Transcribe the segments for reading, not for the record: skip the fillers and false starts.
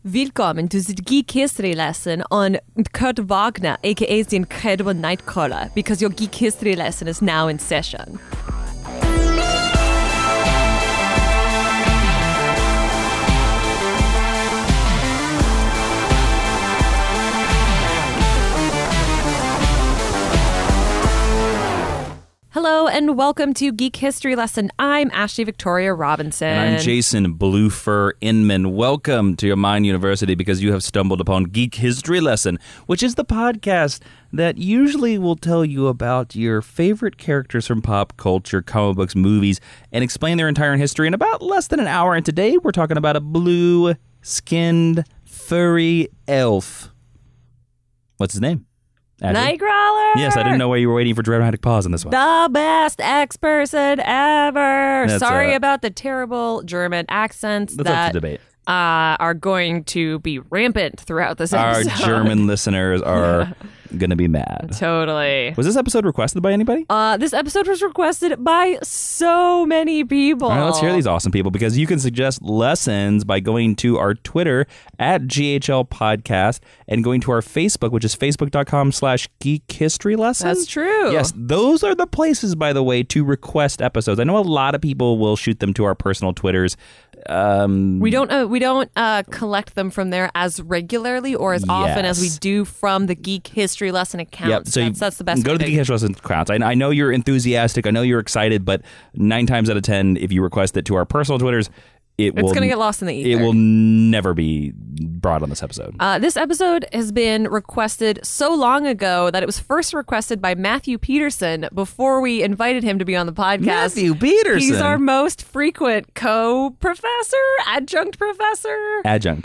Willkommen to the Geek History lesson on Kurt Wagner, aka the Incredible Nightcrawler, because your Geek History lesson is now in session. Hello and welcome to Geek History Lesson. I'm Ashley Victoria Robinson. And I'm Jason Bluefur Inman. Welcome to your Mind University because you have stumbled upon Geek History Lesson, which is the podcast that usually will tell you about your favorite characters from pop culture, comic books, movies, and explain their entire history in about less than an hour. And today we're talking about a blue-skinned, furry elf. What's his name? Nightcrawler! Yes, I didn't know why you were waiting for dramatic pause on this one. The best X-person ever! Sorry about the terrible German accents That's up to debate. Are going to be rampant throughout this episode. Our German listeners are going to be mad. Totally. Was this episode requested by anybody? This episode was requested by so many people. All right, let's hear these awesome people, because you can suggest lessons by going to our Twitter at GHL Podcast and going to our Facebook, which is facebook.com/Geek History Lesson. That's true. Yes, those are the places, by the way, to request episodes. I know a lot of people will shoot them to our personal Twitters. We don't collect them from there as regularly or as often as we do from the Geek History Lesson account. Yep. So that's the best. Go to the Geek History Lesson accounts. I know you're enthusiastic. I know you're excited, but 9 times out of 10, if you request it to our personal Twitters, it's going to get lost in the ether. It will never be brought on this episode. This episode has been requested so long ago that it was first requested by Matthew Peterson before we invited him to be on the podcast. Matthew Peterson? He's our most frequent co-professor, adjunct professor.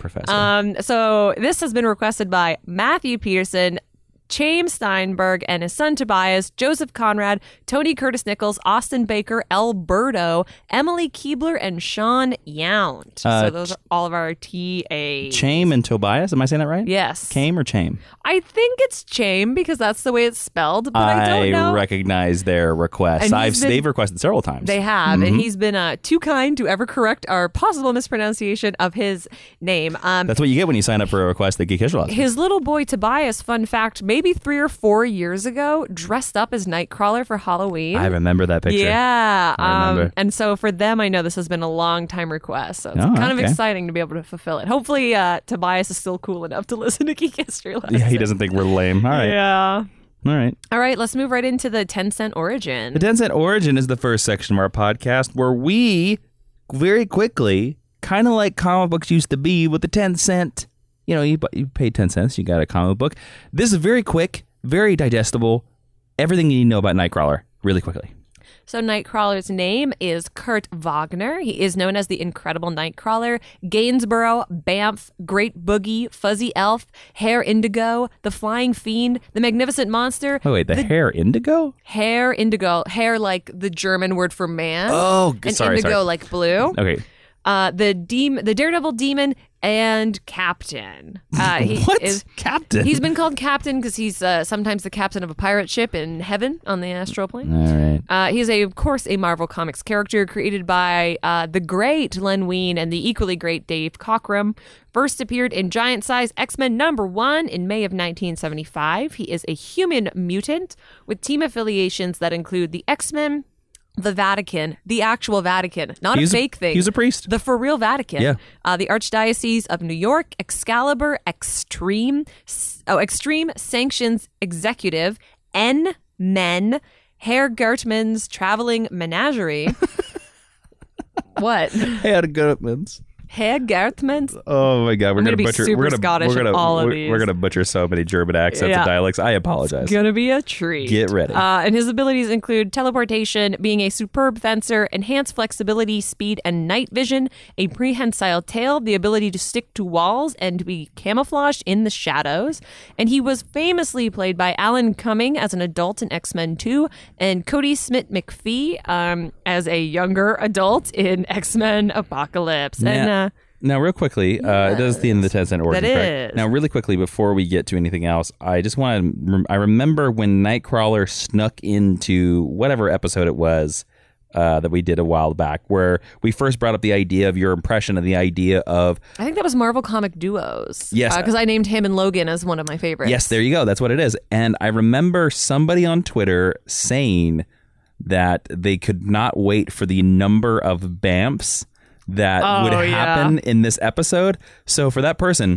So this has been requested by Matthew Peterson, Chaim Steinberg and his son Tobias, Joseph Conrad, Tony Curtis Nichols, Austin Baker, Alberto, Emily Keebler, and Sean Yount. So those are all of our TAs. Chaim and Tobias, am I saying that right? Yes. Chaim or Chaim? I think it's Chaim because that's the way it's spelled, but I don't know. I recognize their requests. They've requested several times. They have, and he's been too kind to ever correct our possible mispronunciation of his name. That's what you get when you sign up for a request at Geek History Lesson. His little boy Tobias, fun fact, maybe 3 or 4 years ago, dressed up as Nightcrawler for Halloween. I remember that picture. Yeah. I remember. And so for them, I know this has been a long time request. So it's kind of exciting to be able to fulfill it. Hopefully, Tobias is still cool enough to listen to Geek History Lesson. Yeah, he doesn't think we're lame. All right. Yeah. All right, let's move right into the 10-cent origin. The 10-cent origin is the first section of our podcast where we very quickly, kind of like comic books used to be with the 10-cent, you pay 10 cents, you got a comic book. This is very quick, very digestible, everything you need to know about Nightcrawler, really quickly. So Nightcrawler's name is Kurt Wagner. He is known as the Incredible Nightcrawler, Gainsborough, Banff, Great Boogie, Fuzzy Elf, Hair Indigo, the Flying Fiend, the Magnificent Monster. Wait, the Hair Indigo? Hair Indigo. Hair like the German word for man. Oh, and sorry. Indigo like blue. Okay. The Daredevil Demon and Captain. Captain? He's been called Captain because he's sometimes the captain of a pirate ship in heaven on the astral plane. All right. He's of course, a Marvel Comics character created by the great Len Wein and the equally great Dave Cockrum. First appeared in Giant Size X-Men #1 in May of 1975. He is a human mutant with team affiliations that include the X-Men, the Vatican, the actual Vatican, not a fake thing. He was a priest. The for real Vatican. Yeah. The Archdiocese of New York, Excalibur, Extreme Sanctions Executive, N-Men, Herr Gertmann's Traveling Menagerie. What? Herr Gertmann's. Herr Gertmann's. Oh my God, we're gonna butcher. We're gonna butcher so many German accents and dialects. I apologize. It's gonna be a treat. Get ready. And his abilities include teleportation, being a superb fencer, enhanced flexibility, speed, and night vision, a prehensile tail, the ability to stick to walls and to be camouflaged in the shadows. And he was famously played by Alan Cumming as an adult in X-Men 2, and Cody Smith-McPhee as a younger adult in X-Men Apocalypse. Now, real quickly, that is the end of the 10-cent origin. That correct? is. Now, really quickly, before we get to anything else, I just want to... I remember when Nightcrawler snuck into whatever episode it was that we did a while back, where we first brought up the idea of your impression and the idea of. I think that was Marvel Comic Duos. Yes. Because I named him and Logan as one of my favorites. Yes, there you go. That's what it is. And I remember somebody on Twitter saying that they could not wait for the number of bamfs that would happen in this episode. So for that person,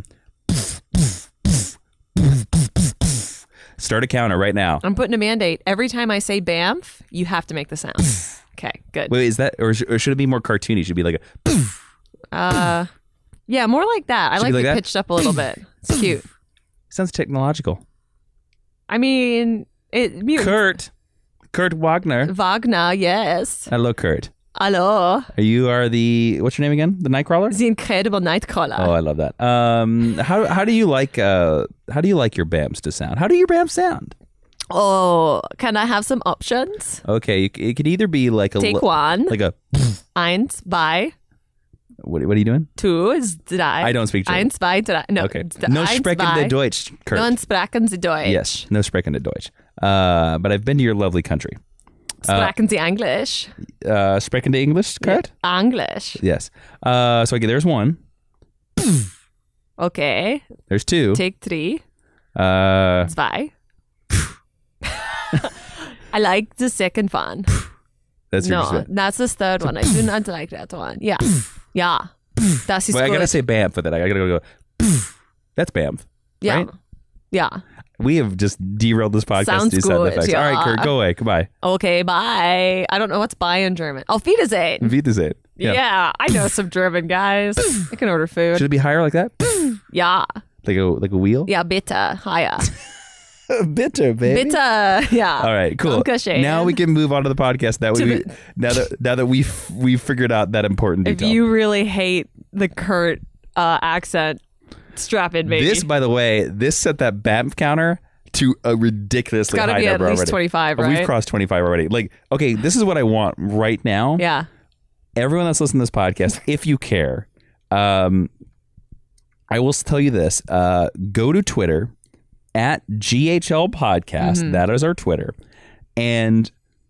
start a counter right now. I'm putting a mandate. Every time I say Bamf, you have to make the sound. Okay, good. Wait, is that, or should it be more cartoony? Should it be like a... Yeah, more like that. I Should like be like it that? pitched up a little bit. It's cute. Sounds technological. I mean, Kurt Wagner. Wagner, yes. Hello, Kurt. Hello. Are the, what's your name again? The Nightcrawler? The Incredible Nightcrawler. Oh, I love that. How do you like your BAMs to sound? How do your BAMs sound? Oh, can I have some options? Okay, it could either be like a Take one. like a. Eins, zwei. What are you doing? Two is drei. I don't speak German. Eins, zwei, drei. No. Okay. No Eins, sprechen zwei. de Deutsch, Kurt. Non sprechen Sie Deutsch. Yes, no sprechen de Deutsch. But I've been to your lovely country. Sprechen Sie English. Sprechen de English, Kurt? English. Yes. So okay, there's one. Okay. There's two. Take three. That's Zwei. I like the second one. your No, that's the third one. I do not like that one. Yeah. Yeah. Das ist Well, I good. gotta say BAMF with it. I gotta go. That's BAMF. Yeah. Right? Yeah. We have just derailed this podcast Sounds to sound good, effects. yeah. All right, Kurt, go away. Goodbye. Okay, bye. I don't know what's bye in German. Auf Wiedersehen. Wiedersehen. Yeah, I know some German, guys. I can order food. Should it be higher like that? Yeah. Like a wheel? Yeah, bitte. Higher. Bitter, baby. Bitte. Yeah. All right, cool. Dankeschön. Now we can move on to the podcast. Now that we've figured out that important If detail. you really hate the Kurt accent, strap in, baby. This, by the way, set that BAMF counter to a ridiculously It's gotta high be at number least already. 25, Oh, right? We've crossed 25 already. Like, okay, this is what I want right now. Yeah. Everyone that's listening to this podcast, if you care, I will tell you this. Go to Twitter at GHL Podcast. Mm-hmm. That is our Twitter. And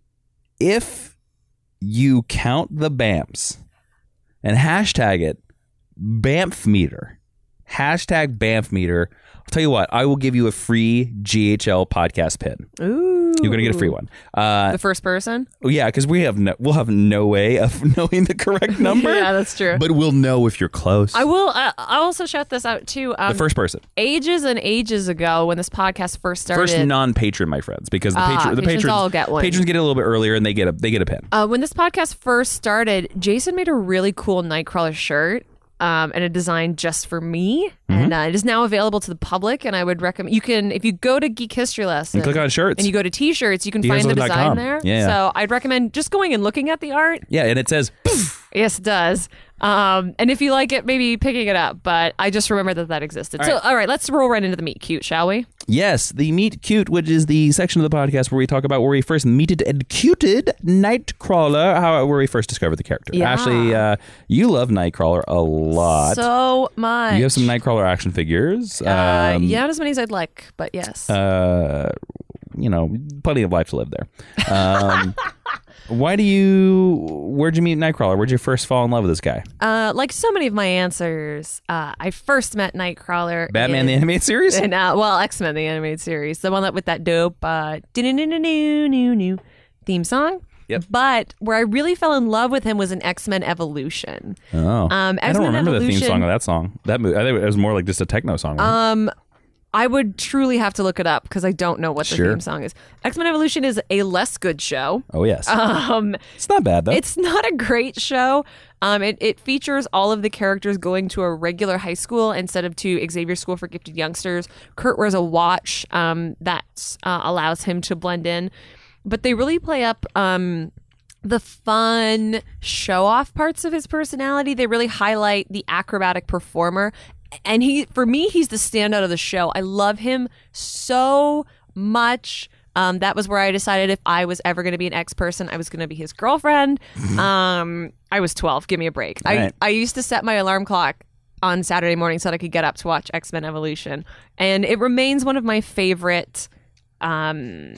if you count the BAMFs and hashtag it BAMF meter, hashtag BAMF meter, I'll tell you what, I will give you a free GHL podcast pin. Ooh. You're going to get a free one. The first person? Yeah, because we'll have no way of knowing the correct number. Yeah, that's true. But we'll know if you're close. I will. I'll also shout this out too. The first person. Ages and ages ago, when this podcast first started, First non-patron, my friends, because the patrons all get one. Patrons get it a little bit earlier, and they get a pin. when this podcast first started, Jason made a really cool Nightcrawler shirt. And a design just for me, and it is now available to the public. And I would recommend if you go to Geek History Lesson And click on shirts. and you go to T-shirts, you can find the design there. Yeah. So I'd recommend just going and looking at the art. Yeah, and it says, Yes, it does. And if you like it, maybe picking it up. But I just remember that existed. All right, let's roll right into the meet cute, shall we? yes, the Meet Cute, which is the section of the podcast where we talk about where we first meeted and cuted Nightcrawler, where we first discovered the character. Yeah. Ashley, you love Nightcrawler a lot. So much. You have some Nightcrawler action figures. yeah, not as many as I'd like, but yes. Plenty of life to live there. Where'd you meet Nightcrawler? Where'd you first fall in love with this guy? Like so many of my answers, I first met Nightcrawler. Batman the Animated Series? And, X-Men the Animated Series. The one that with that dope theme song. Yep. But where I really fell in love with him was in X-Men Evolution. Oh. I don't X-Men remember the theme Evolution- song of that song. That movie, I think it was more like just a techno song. Right? I would truly have to look it up because I don't know what the Sure. theme song is. X-Men Evolution is a less good show. Oh, yes. It's not bad, though. It's not a great show. It features all of the characters going to a regular high school instead of to Xavier School for Gifted Youngsters. Kurt wears a watch that allows him to blend in. But they really play up the fun show-off parts of his personality. They really highlight the acrobatic performer. And for me, he's the standout of the show. I love him so much. That was where I decided if I was ever going to be an ex-person, I was going to be his girlfriend. I was 12. Give me a break. Right. I used to set my alarm clock on Saturday morning so that I could get up to watch X-Men Evolution. And it remains one of my favorite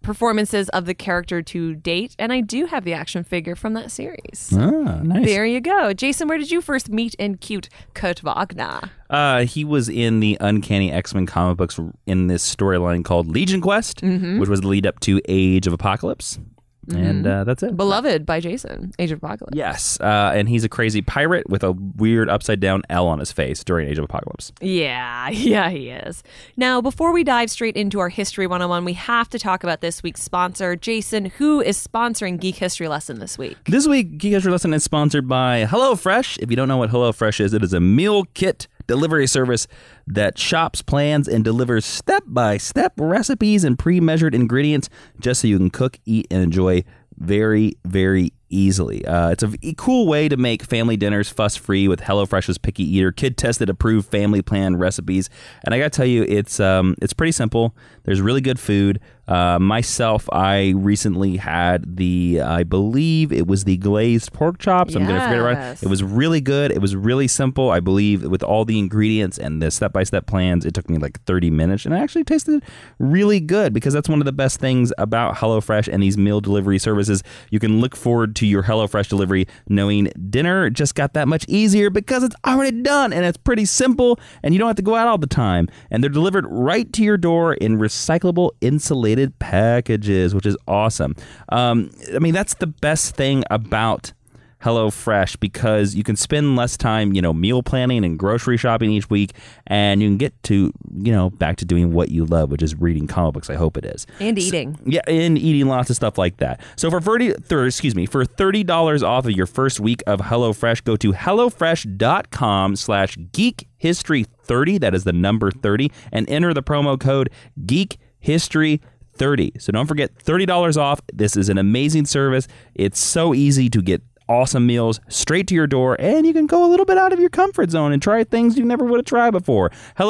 performances of the character to date, and I do have the action figure from that series. Ah, nice. There you go. Jason, where did you first meet and cute Kurt Wagner? He was in the Uncanny X-Men comic books in this storyline called Legion Quest, which was the lead up to Age of Apocalypse. And that's it. Beloved by Jason, Age of Apocalypse. Yes, and he's a crazy pirate with a weird upside-down L on his face during Age of Apocalypse. Yeah, he is. Now, before we dive straight into our History 101, we have to talk about this week's sponsor. Jason, who is sponsoring Geek History Lesson this week? This week, Geek History Lesson is sponsored by HelloFresh. If you don't know what HelloFresh is, it is a meal kit delivery service that shops, plans, and delivers step-by-step recipes and pre-measured ingredients just so you can cook, eat, and enjoy very, very easily. It's a cool way to make family dinners fuss-free with HelloFresh's Picky Eater, kid-tested, approved family plan recipes. And I gotta tell you, it's pretty simple. There's really good food. Myself, I recently had I believe it was the glazed pork chops. I'm going to forget it right. It was really good. It was really simple. I believe with all the ingredients and the step-by-step plans, it took me like 30 minutes. And it actually tasted really good because that's one of the best things about HelloFresh and these meal delivery services. You can look forward to your HelloFresh delivery knowing dinner just got that much easier because it's already done and it's pretty simple and you don't have to go out all the time. And they're delivered right to your door in recyclable, insulated packages, which is awesome. I mean, that's the best thing about HelloFresh because you can spend less time, meal planning and grocery shopping each week, and you can get to, back to doing what you love, which is reading comic books. I hope it is. And eating. And eating lots of stuff like that. So for $30 off of your first week of HelloFresh, go to HelloFresh.com/geekhistory30. That is the number 30, and enter the promo code geekhistory30. So don't forget, $30 off. This is an amazing service. It's so easy to get awesome meals straight to your door, and you can go a little bit out of your comfort zone and try things you never would have tried before.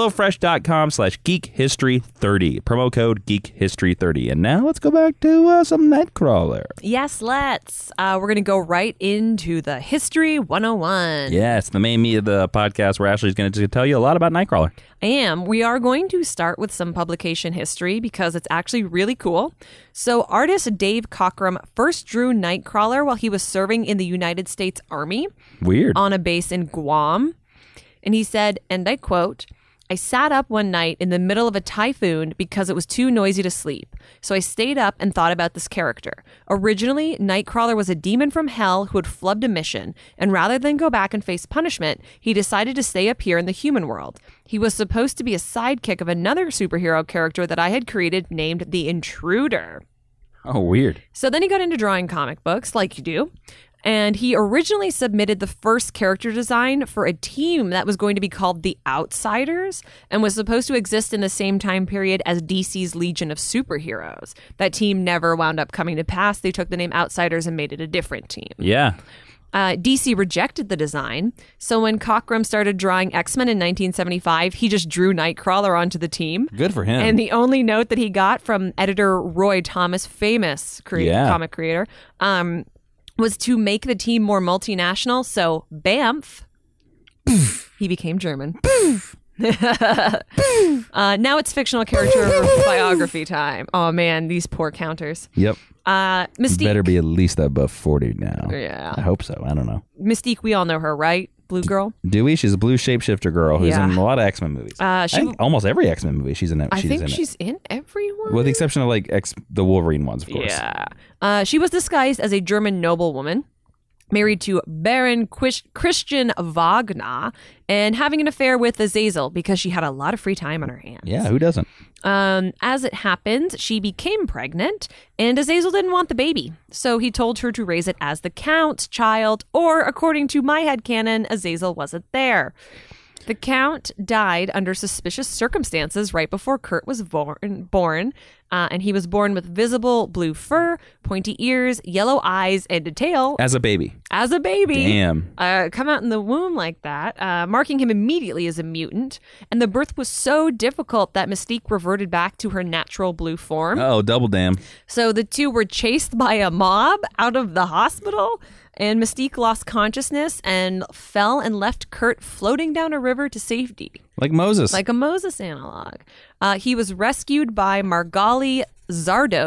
HelloFresh.com/geekhistory30. Promo code geekhistory30. And now let's go back to some Nightcrawler. Yes, let's. We're going to go right into the History 101. Yes, the main meat of the podcast where Ashley's going to tell you a lot about Nightcrawler. We are going to start with some publication history because it's actually really cool. So artist Dave Cockrum first drew Nightcrawler while he was serving in the United States Army. Weird. On a base in Guam. And he said, and I quote, "I sat up one night in the middle of a typhoon because it was too noisy to sleep. So I stayed up and thought about this character. Originally, Nightcrawler was a demon from hell who had flubbed a mission, and rather than go back and face punishment, he decided to stay up here in the human world. He was supposed to be a sidekick of another superhero character that I had created named the Intruder." Oh, weird. So then he got into drawing comic books, like you do. And he originally submitted the first character design for a team that was going to be called the Outsiders and was supposed to exist in the same time period as DC's Legion of Superheroes. That team never wound up coming to pass. They took the name Outsiders and made it a different team. Yeah. DC rejected the design, so when Cockrum started drawing X-Men in 1975, he just drew Nightcrawler onto the team. Good for him. And the only note that he got from editor Roy Thomas, famous comic creator, was to make the team more multinational, so BAMF, he became German. Now it's fictional character biography time. Oh man, these poor counters. Yep. Mystique. Better be at least above 40 now. Yeah. I hope so. I don't know. Mystique, we all know her, right? Blue girl. Do we? She's a blue shapeshifter girl who's in a lot of X-Men movies. I think almost every X-Men movie she's in it. I think she's in every one. With the exception of the Wolverine ones, of course. Yeah. She was disguised as a German noblewoman, married to Baron Christian Wagner, and having an affair with Azazel because she had a lot of free time on her hands. Yeah, who doesn't? As it happens, she became pregnant, and Azazel didn't want the baby, so he told her to raise it as the Count's child, or according to my headcanon, Azazel wasn't there. The Count died under suspicious circumstances right before Kurt was born, and he was born with visible blue fur, pointy ears, yellow eyes, and a tail. As a baby. Damn. Come out in the womb like that, marking him immediately as a mutant. And the birth was so difficult that Mystique reverted back to her natural blue form. Oh, double damn. So the two were chased by a mob out of the hospital. And Mystique lost consciousness and fell and left Kurt floating down a river to safety. Like Moses. Like a Moses analog. He was rescued by Margali Zardos,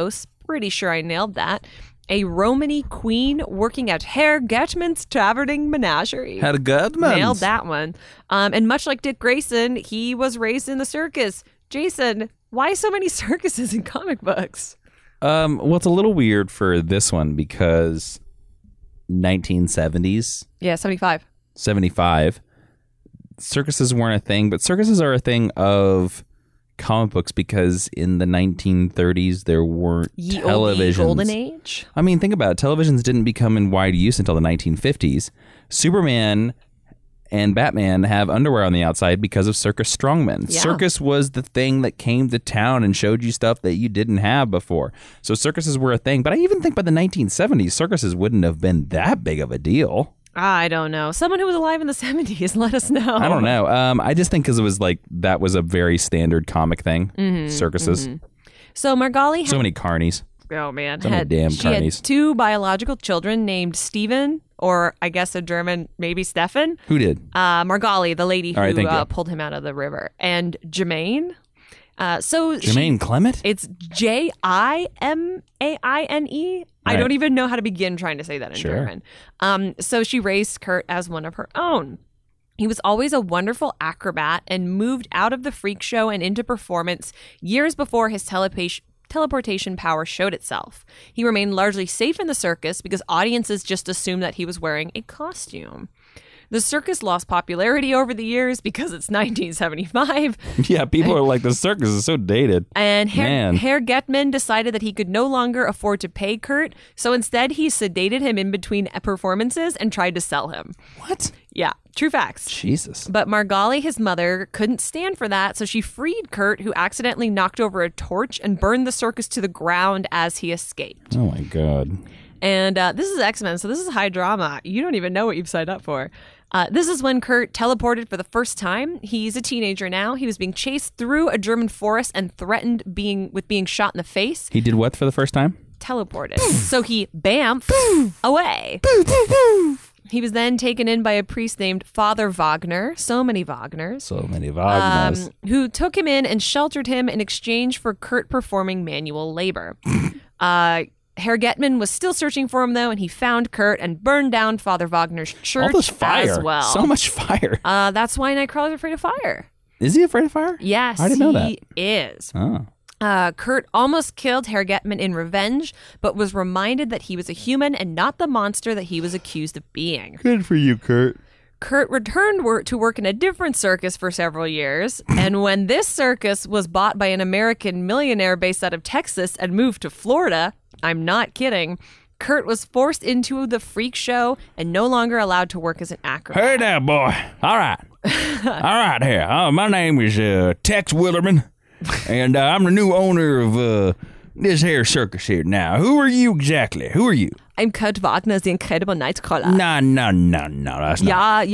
pretty sure I nailed that. A Romany queen working at Herr Getman's Traveling Menagerie. Had a good man. Nailed that one. And much like Dick Grayson, he was raised in the circus. Jason, why so many circuses in comic books? Well, it's a little weird for this one because 1970s. Yeah, 75. 75. Circuses weren't a thing, but circuses are a thing of comic books because in the 1930s there weren't televisions. Golden Age? I mean, think about it. Televisions didn't become in wide use until the 1950s. Superman and Batman have underwear on the outside because of circus strongmen. Yeah. Circus was the thing that came to town and showed you stuff that you didn't have before. So circuses were a thing. But I even think by the 1970s, circuses wouldn't have been that big of a deal. I don't know. Someone who was alive in the 70s, let us know. I don't know. I just think because it was like, that was a very standard comic thing. Circuses. So Margali had... So many carnies. Oh, man. So many damn she had carnies. 2 biological children named Stephen, or I guess a German, maybe Stefan. Who did? Margali, the lady All right, thank who you. pulled him out of the river. And Jermaine. Jermaine Clement? It's Jimaine. I Right. don't even know how to begin trying to say that in Sure. German. So she raised Kurt as one of her own. He was always a wonderful acrobat and moved out of the freak show and into performance years before his teleportation power showed itself. He remained largely safe in the circus because audiences just assumed that he was wearing a costume. The circus lost popularity over the years because it's 1975. Yeah, people are like, the circus is so dated. And Man. Herr Getman decided that he could no longer afford to pay Kurt, so instead he sedated him in between performances and tried to sell him. What? Yeah, true facts. Jesus. But Margali, his mother, couldn't stand for that, so she freed Kurt, who accidentally knocked over a torch and burned the circus to the ground as he escaped. Oh my God. And this is X-Men, so this is high drama. You don't even know what you've signed up for. This is when Kurt teleported for the first time. He's a teenager now. He was being chased through a German forest and threatened with being shot in the face. He did what for the first time? Teleported. So he bamfed away. He was then taken in by a priest named Father Wagner. So many Wagners. So many Wagners. Who took him in and sheltered him in exchange for Kurt performing manual labor. Herr Getman was still searching for him, though, and he found Kurt and burned down Father Wagner's church All this fire. as well. So much fire. That's why Nightcrawler's afraid of fire. Is he afraid of fire? Yes, I didn't know that. he is. Oh. Kurt almost killed Herr Getman in revenge, but was reminded that he was a human and not the monster that he was accused of being. Good for you, Kurt. Kurt returned to work in a different circus for several years, and when this circus was bought by an American millionaire based out of Texas and moved to Florida, I'm not kidding, Kurt was forced into the freak show and no longer allowed to work as an acrobat. Hey there, boy. All right. All right here. My name is Tex Willerman, and I'm the new owner of this here circus here. Now, who are you exactly? Who are you? I'm Kurt Wagner, the Incredible Nightcrawler. No. That's not.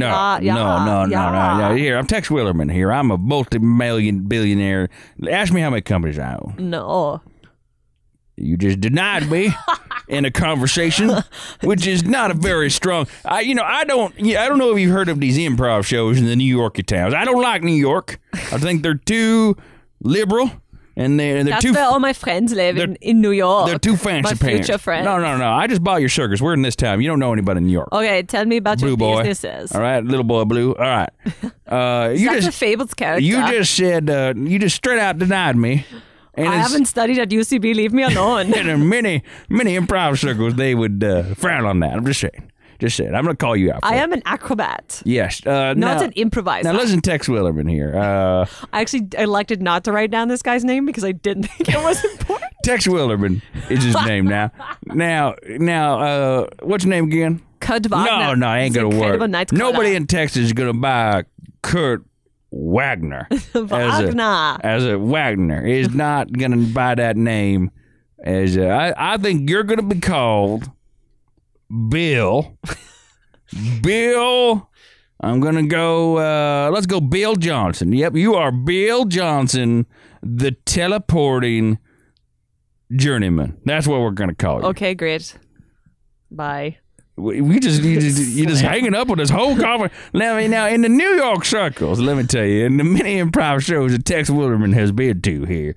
No. Here, I'm Tex Willerman here. I'm a multi-million billionaire. Ask me how many companies I own. No. You just denied me in a conversation, which is not a very strong. I don't know if you've heard of these improv shows in the New Yorker towns. I don't like New York. I think they're too liberal, and they're That's too. where all my friends live in New York. They're too fancy my pants. future friends. No. I just bought your circus. We're in this town. You don't know anybody in New York. Okay, tell me about Blue your boy. businesses. All right, little boy Blue. All right. That's a Fables character. You just said you just straight out denied me. And I haven't studied at UCB. Leave me alone. And in many improv circles, they would frown on that. I'm just saying. I'm going to call you out. I am an acrobat. Yes. Not an improviser. Now listen, Tex Willerman here. I actually elected not to write down this guy's name because I didn't think it was important. Tex Willerman is his name now. Now, what's your name again? Kurt Wagner. No, it ain't going to work. Nightcrawler. Nobody in Texas is going to buy Kurt Wagner. Wagner. As a Wagner is not going to buy that name. I think you're going to be called Bill. Bill. I'm going to go, let's go Bill Johnson. Yep, you are Bill Johnson, the teleporting journeyman. That's what we're going to call you. Okay, great. Bye. You just hanging up on this whole conversation. Now, in the New York circles, let me tell you, in the many improv shows that Tex Willerman has been to here,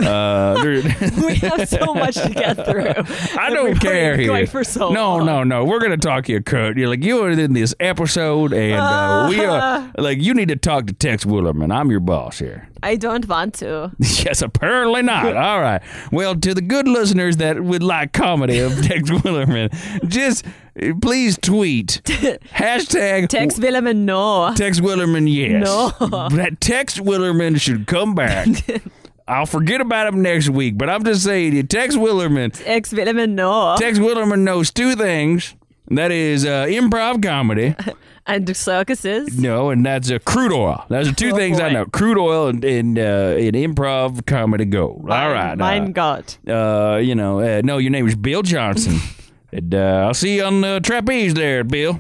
We have so much to get through. I don't care here. Going for so long. No. We're gonna talk here, Kurt. You're like you are in this episode, and we are like you need to talk to Tex Willerman. I'm your boss here. I don't want to. Yes, apparently not. All right. Well, to the good listeners that would like comedy of Tex Willerman, just please tweet hashtag Tex Willerman, no. Tex Willerman, yes. No. That Tex Willerman should come back. I'll forget about him next week, but I'm just saying, Tex Willerman. Tex Willerman, no. Tex Willerman knows two things. That is improv comedy. And circuses. No, and that's crude oil. Those are two things I know. Crude oil and improv comedy gold. All right. Mein Gott. No, your name is Bill Johnson. And I'll see you on the trapeze there, Bill.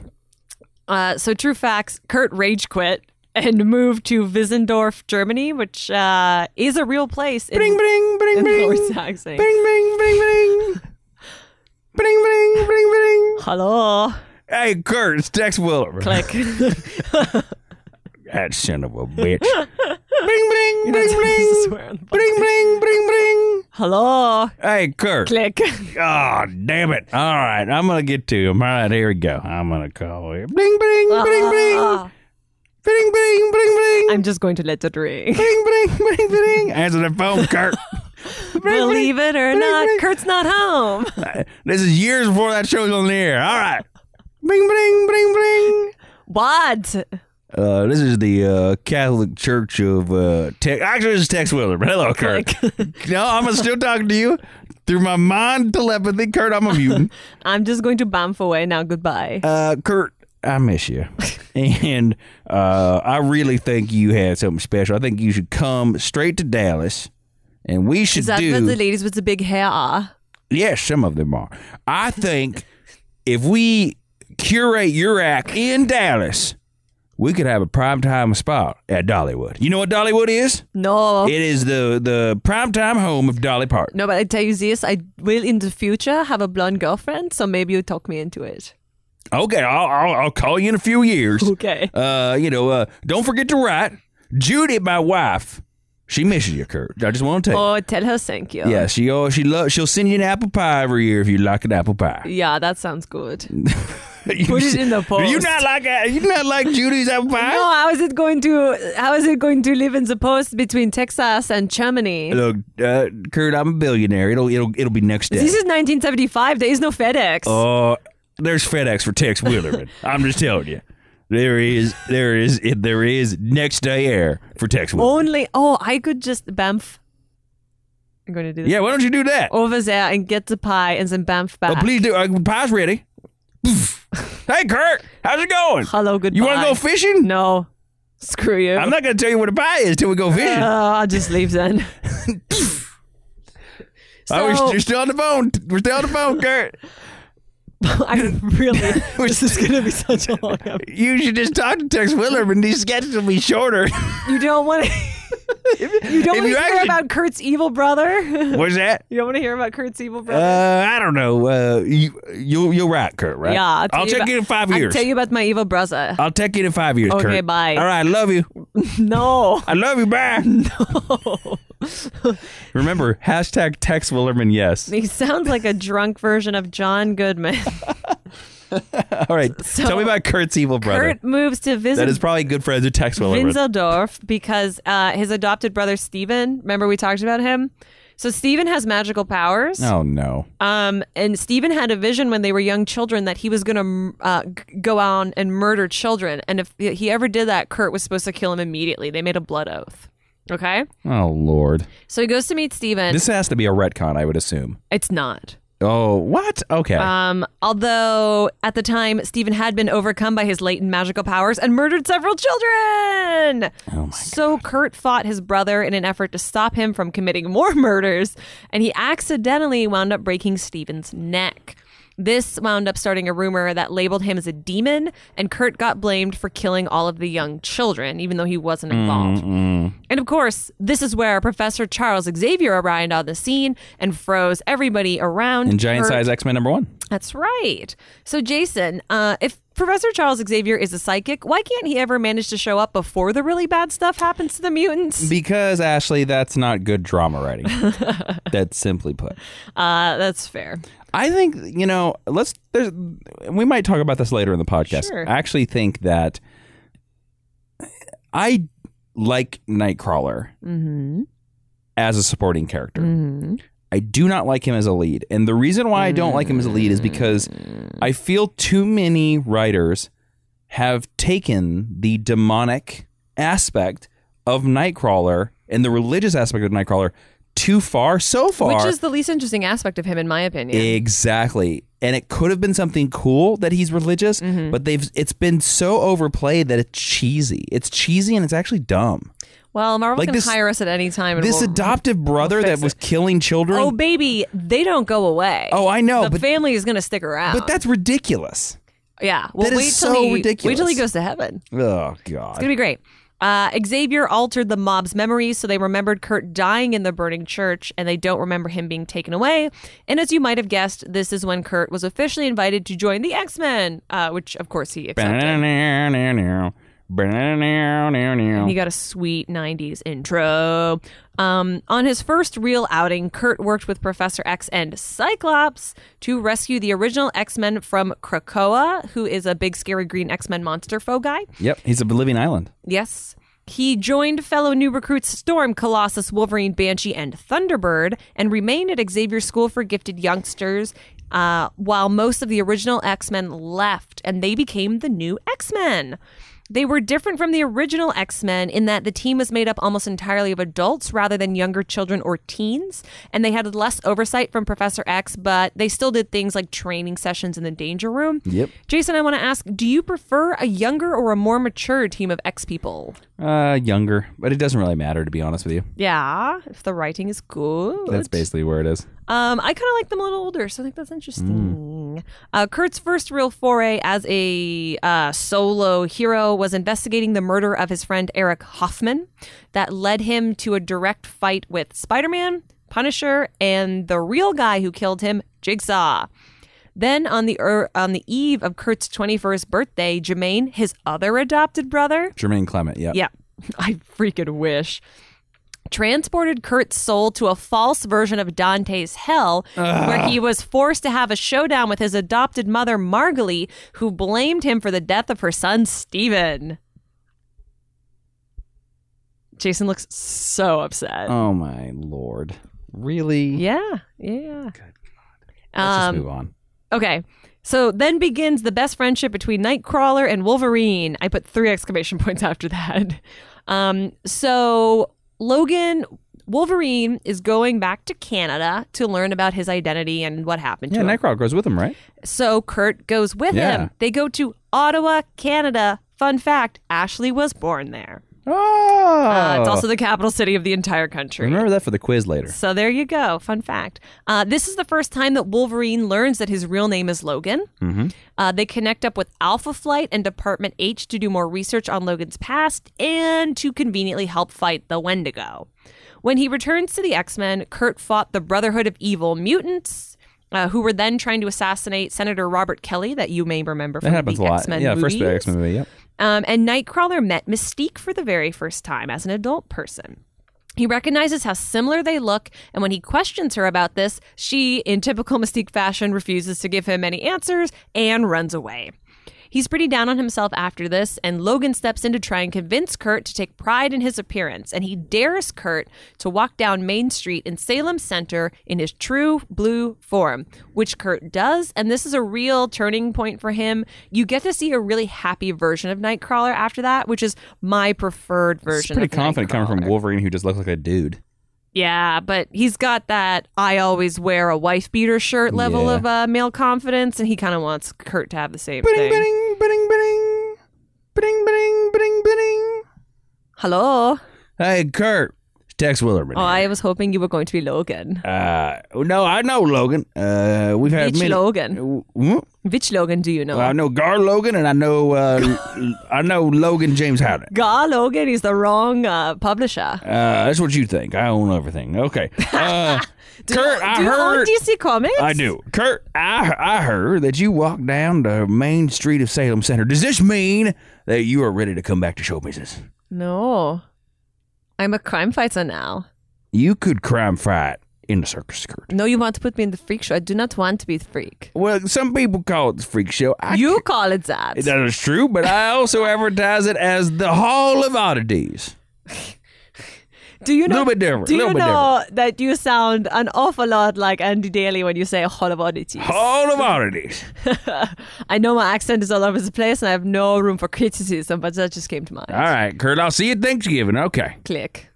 So true facts, Kurt rage quit and moved to Wissendorf, Germany, which is a real place in, Bring, bring, bring, in bring. Lower Saxony. Bring, bring, bring, bring. Bring, bring, bring, bring. Hello. Hey, Kurt, it's Tex Willerman. Click. That son of a bitch. Bring, bring, bring, Swear on bring. the Bring, bring, bring, bring. Hello. Hey, Kurt. Click. Oh, damn it. All right, I'm going to get to him. All right, here we go. I'm going to call him. Bring, bring, bring, bring. Ah. Bring, bring, bring, bring. I'm just going to let it ring. Bring, bring, bring, bring. Answer the phone, Kurt. Believe it or not, Kurt's not home. This is years before that show's on the air. All right. Bring, bring, bring, bring. What? This is the Catholic Church of Tex. Actually, this is Tex Willerman. Hello, Kurt. No, I'm still talking to you through my mind telepathy. Kurt, I'm a mutant. I'm just going to bamf away now. Goodbye. Kurt, I miss you. And I really think you had something special. I think you should come straight to Dallas, and we should Is that do. what the ladies with the big hair are? Yes, some of them are. I think if we curate your act in Dallas, we could have a primetime spot at Dollywood. You know what Dollywood is? No. It is the primetime home of Dolly Parton. No, but I tell you this, I will in the future have a blonde girlfriend, so maybe you'll talk me into it. Okay, I'll call you in a few years. Okay. Don't forget to write. Judy, my wife, she misses you, Kurt. I just want to tell you. Oh, tell her thank you. Yeah, she'll send you an apple pie every year if you like an apple pie. Yeah, that sounds good. Put it in the post. You not like Judy's apple pie? No, how is it going to live in the post between Texas and Germany? Look, Kurt, I'm a billionaire. It'll be next day. This is 1975. There is no FedEx. Oh, there's FedEx for Tex Willerman. I'm just telling you. There is next day air for Tex Willerman. I could just bamf. I'm going to do this. Yeah, why don't you do that? Over there and get the pie and then bamf back. Oh, please do. Pie's ready. Hey, Kurt, how's it going? Hello, goodbye. You want to go fishing? No. Screw you. I'm not going to tell you where the pie is till we go fishing. I'll just leave then. You're still on the phone. We're still on the phone, Kurt. This is going to be such a long episode. You should just talk to Tex Willerman. These sketches will be shorter. You don't want to... You don't want to hear about Kurt's evil brother? What's that? You don't want to hear about Kurt's evil brother? I don't know. You'll write, Kurt, right? Yeah. I'll check you in 5 years. I'll tell you about my evil brother. I'll check you in 5 years, Kurt. Okay, bye. All right, love you. No. I love you, bye. No. Remember, hashtag Tex Willerman, yes. He sounds like a drunk version of John Goodman. All right, tell me about Kurt's evil brother. Kurt moves to visit. That is probably good friends with Tex Willerman. Winseldorf because his adopted brother Steven, remember we talked about him? So Steven has magical powers. Oh, no. And Steven had a vision when they were young children that he was going to go on and murder children. And if he ever did that, Kurt was supposed to kill him immediately. They made a blood oath. Okay? Oh, Lord. So he goes to meet Steven. This has to be a retcon, I would assume. It's not. Oh, what? Okay. Although at the time, Steven had been overcome by his latent magical powers and murdered several children. Oh my So Kurt fought his brother in an effort to stop him from committing more murders, and he accidentally wound up breaking Steven's neck. This wound up starting a rumor that labeled him as a demon, and Kurt got blamed for killing all of the young children, even though he wasn't involved. And of course, this is where Professor Charles Xavier arrived on the scene and froze everybody around. In Giant Size X-Men #1. That's right. So, Jason, if Professor Charles Xavier is a psychic, why can't he ever manage to show up before the really bad stuff happens to the mutants? Because, Ashley, that's not good drama writing. That's simply put. That's fair. I think, we might talk about this later in the podcast. Sure. I actually think that I like Nightcrawler as a supporting character. I do not like him as a lead. And the reason why I don't like him as a lead is because I feel too many writers have taken the demonic aspect of Nightcrawler and the religious aspect of Nightcrawler too far, so far. Which is the least interesting aspect of him, in my opinion. Exactly. And it could have been something cool that he's religious, but it's been so overplayed that it's cheesy. It's cheesy and it's actually dumb. Well, Marvel can hire us at any time. And this adoptive brother that was killing children. Oh, baby, they don't go away. Oh, I know. The family is going to stick around. But that's ridiculous. Yeah. Well, that is so ridiculous. Wait till he goes to heaven. Oh, God. It's going to be great. Xavier altered the mob's memories, so they remembered Kurt dying in the burning church, and they don't remember him being taken away. And as you might have guessed, this is when Kurt was officially invited to join the X-Men, which, of course, he accepted. And he got a sweet 90s intro. On his first real outing, Kurt worked with Professor X and Cyclops to rescue the original X-Men from Krakoa, who is a big, scary green X-Men monster foe guy. Yep, he's a living island. Yes. He joined fellow new recruits Storm, Colossus, Wolverine, Banshee, and Thunderbird, and remained at Xavier School for Gifted Youngsters, while most of the original X-Men left, and they became the new X-Men. They were different from the original X-Men in that the team was made up almost entirely of adults rather than younger children or teens, and they had less oversight from Professor X, but they still did things like training sessions in the Danger Room. Yep. Jason, I want to ask, do you prefer a younger or a more mature team of X-people? Younger, but it doesn't really matter, to be honest with you. Yeah, if the writing is good. That's basically where it is. I kind of like them a little older, so I think that's interesting. Kurt's first real foray as a solo hero was investigating the murder of his friend Eric Hoffman. That led him to a direct fight with Spider-Man, Punisher, and the real guy who killed him, Jigsaw. Then on the eve of Kurt's 21st birthday, Jermaine, his other adopted brother... Jermaine Clement, yeah. Yeah, I freaking wish... transported Kurt's soul to a false version of Dante's hell, where he was forced to have a showdown with his adopted mother, Margalie, who blamed him for the death of her son, Steven. Jason looks so upset. Oh, my Lord. Really? Yeah. Good God. Let's just move on. Okay. So then begins the best friendship between Nightcrawler and Wolverine. I put 3 exclamation points after that. So Wolverine is going back to Canada to learn about his identity and what happened to him. Yeah, Nightcrawler goes with him, right? So Kurt goes with him. They go to Ottawa, Canada. Fun fact, Ashley was born there. Oh! It's also the capital city of the entire country. Remember that for the quiz later. So there you go. Fun fact. This is the first time that Wolverine learns that his real name is Logan. They connect up with Alpha Flight and Department H to do more research on Logan's past and to conveniently help fight the Wendigo. When he returns to the X-Men, Kurt fought the Brotherhood of Evil Mutants, who were then trying to assassinate Senator Robert Kelly, that you may remember from the X-Men movies. First X-Men movie, yep. And Nightcrawler met Mystique for the very first time as an adult person. He recognizes how similar they look, and when he questions her about this, she, in typical Mystique fashion, refuses to give him any answers and runs away. He's pretty down on himself after this, and Logan steps in to try and convince Kurt to take pride in his appearance, and he dares Kurt to walk down Main Street in Salem Center in his true blue form, which Kurt does, and this is a real turning point for him. You get to see a really happy version of Nightcrawler after that, which is my preferred version of Nightcrawler. It's pretty confident coming from Wolverine, who just looks like a dude. Yeah, but he's got that I always wear a wife beater shirt level of male confidence, and he kind of wants Kurt to have the same thing. Bidding, bidding, bidding. Bidding, bidding, bidding, bidding. Hello? Hey, Kurt. Tex Willerman. Oh, I was hoping you were going to be Logan. No, I know Logan. We've had Which many. Logan? Which Logan do you know? I know Gar Logan, and I know I know Logan James Howden. Gar Logan is the wrong publisher. That's what you think. I own everything. Okay. Kurt, Do you own DC Comics? I do. Kurt, I heard that you walked down the main street of Salem Center. Does this mean that you are ready to come back to show business? No. I'm a crime fighter now. You could crime fight in the circus, Kurt. No, you want to put me in the freak show. I do not want to be the freak. Well, some people call it the freak show. You call it that. That is true, but I also advertise it as the Hall of Oddities. Do you know? Little bit different. Do you little bit know that you sound an awful lot like Andy Daly when you say Hall of Oddities? Hall of Oddities. I know my accent is all over the place and I have no room for criticism, but that just came to mind. All right, Kurt, I'll see you at Thanksgiving. Okay. Click.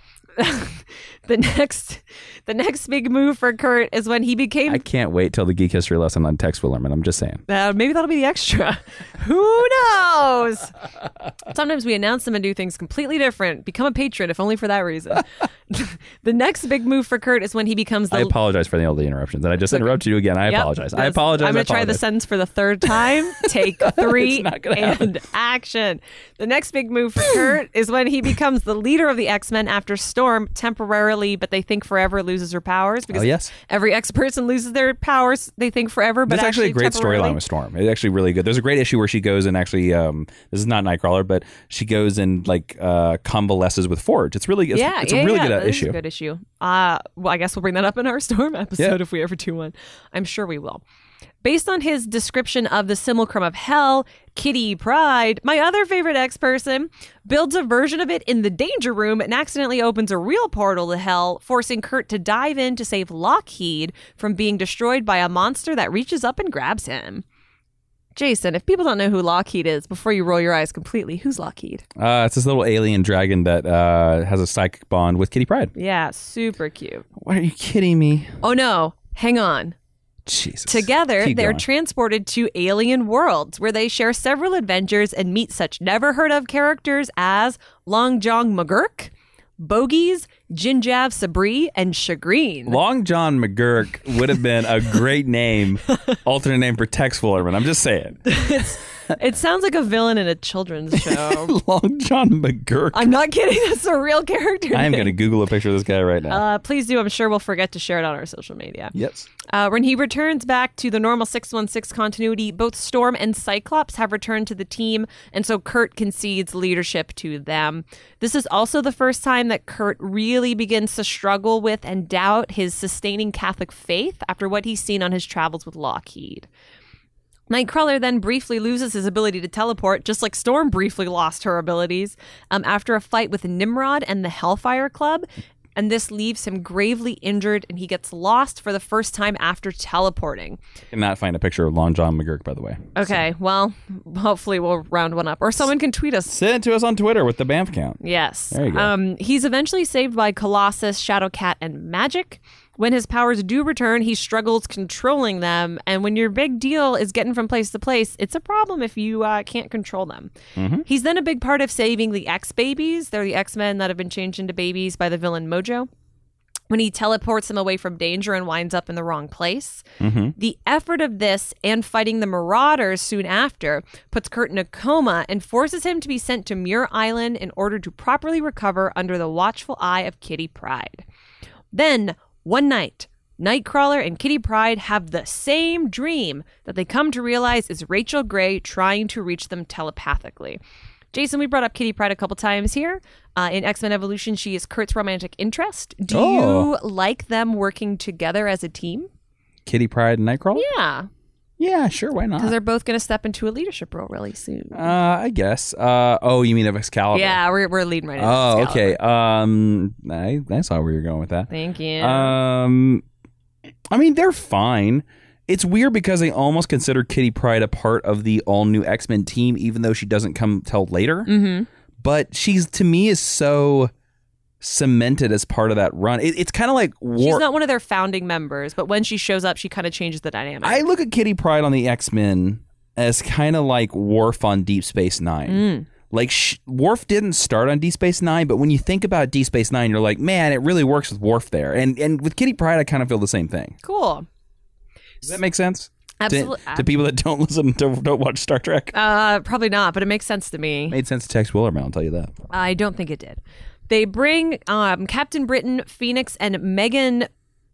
The next big move for Kurt is when he became. I can't wait till the geek history lesson on Tex Willerman. I'm just saying. Maybe that'll be the extra. Who knows? Sometimes we announce them and do things completely different. Become a patron, if only for that reason. The next big move for Kurt is when he becomes the. I apologize for all the interruptions. And I just interrupted you again. I apologize. I apologize. I'm going to try the sentence for the third time. Take 3 not gonna and happen. action. The next big move for Kurt is when he becomes the leader of the X-Men after Storm temporarily, but they think forever loses her powers. Because yes. every X-person loses their powers, they think forever, but That's actually a great temporarily. storyline with Storm. It's actually really good. There's a great issue where she goes and actually, this is not Nightcrawler, but she goes and like convalesces with Forge. It's really, it's a really good that is issue. a good issue. Well, I guess we'll bring that up in our Storm episode Yeah. if we ever do one. I'm sure we will. Based on his description of the simulacrum of hell, Kitty Pryde, my other favorite X-person, builds a version of it in the Danger Room and accidentally opens a real portal to hell, forcing Kurt to dive in to save Lockheed from being destroyed by a monster that reaches up and grabs him. Jason, if people don't know who Lockheed is, before you roll your eyes completely, who's Lockheed? It's this little alien dragon that has a psychic bond with Kitty Pryde. Yeah, super cute. Why are you kidding me? Oh no, hang on. Jesus. Together, Keep they're going. transported to alien worlds where they share several adventures and meet such never heard of characters as Long John McGurk, Bogies, Jinjav Sabri, and Chagrin. Long John McGurk would have been a great name, alternate name for Tex Willerman. I'm just saying. It sounds like a villain in a children's show. Long John McGurk. I'm not kidding. That's a real character. I am name. going to Google a picture of this guy right now. Please do. I'm sure we'll forget to share it on our social media. Yes. When he returns back to the normal 616 continuity, both Storm and Cyclops have returned to the team, and so Kurt concedes leadership to them. This is also the first time that Kurt really begins to struggle with and doubt his sustaining Catholic faith after what he's seen on his travels with Lockheed. Nightcrawler then briefly loses his ability to teleport, just like Storm briefly lost her abilities, after a fight with Nimrod and the Hellfire Club. And this leaves him gravely injured, and he gets lost for the first time after teleporting. Cannot find a picture of Long John McGurk, by the way. Okay, well, hopefully we'll round one up. Or someone can tweet us. Send it to us on Twitter with the Banff count. Yes. There you go. He's eventually saved by Colossus, Shadowcat, and Magic. When his powers do return, he struggles controlling them. And when your big deal is getting from place to place, it's a problem if you can't control them. Mm-hmm. He's then a big part of saving the X-Babies. They're the X-Men that have been changed into babies by the villain Mojo. When he teleports them away from danger and winds up in the wrong place. Mm-hmm. The effort of this and fighting the Marauders soon after puts Kurt in a coma and forces him to be sent to Muir Island in order to properly recover under the watchful eye of Kitty Pryde. Then, one night, Nightcrawler and Kitty Pryde have the same dream that they come to realize is Rachel Gray trying to reach them telepathically. Jason, we brought up Kitty Pryde a couple times here. In X-Men Evolution, she is Kurt's romantic interest. Do you like them working together as a team? Kitty Pryde and Nightcrawler? Yeah, Yeah, sure. Why not? because they're both going to step into a leadership role really soon. I guess. Oh, you mean of Excalibur? Yeah, we're leading right into Oh, Excalibur. okay. I saw where you're going with that. Thank you. I mean, they're fine. It's weird because they almost consider Kitty Pryde a part of the all-new X-Men team, even though she doesn't come till later. Mm-hmm. But she's, to me, is so cemented as part of that run. It's kind of like She's not one of their founding members, but when she shows up, she kind of changes the dynamic. I look at Kitty Pryde on the X-Men as kind of like Worf on Deep Space Nine. Like, Worf didn't start on Deep Space Nine, but when you think about Deep Space Nine, you're like, man, it really works with Worf there. And with Kitty Pryde, I kind of feel the same thing. Cool. Does that make sense? Absolutely. To people that don't don't watch Star Trek? Probably not, but it makes sense to me. Made sense to Tex Willerman, I'll tell you that. I don't think it did. They bring Captain Britain, Phoenix, and Megan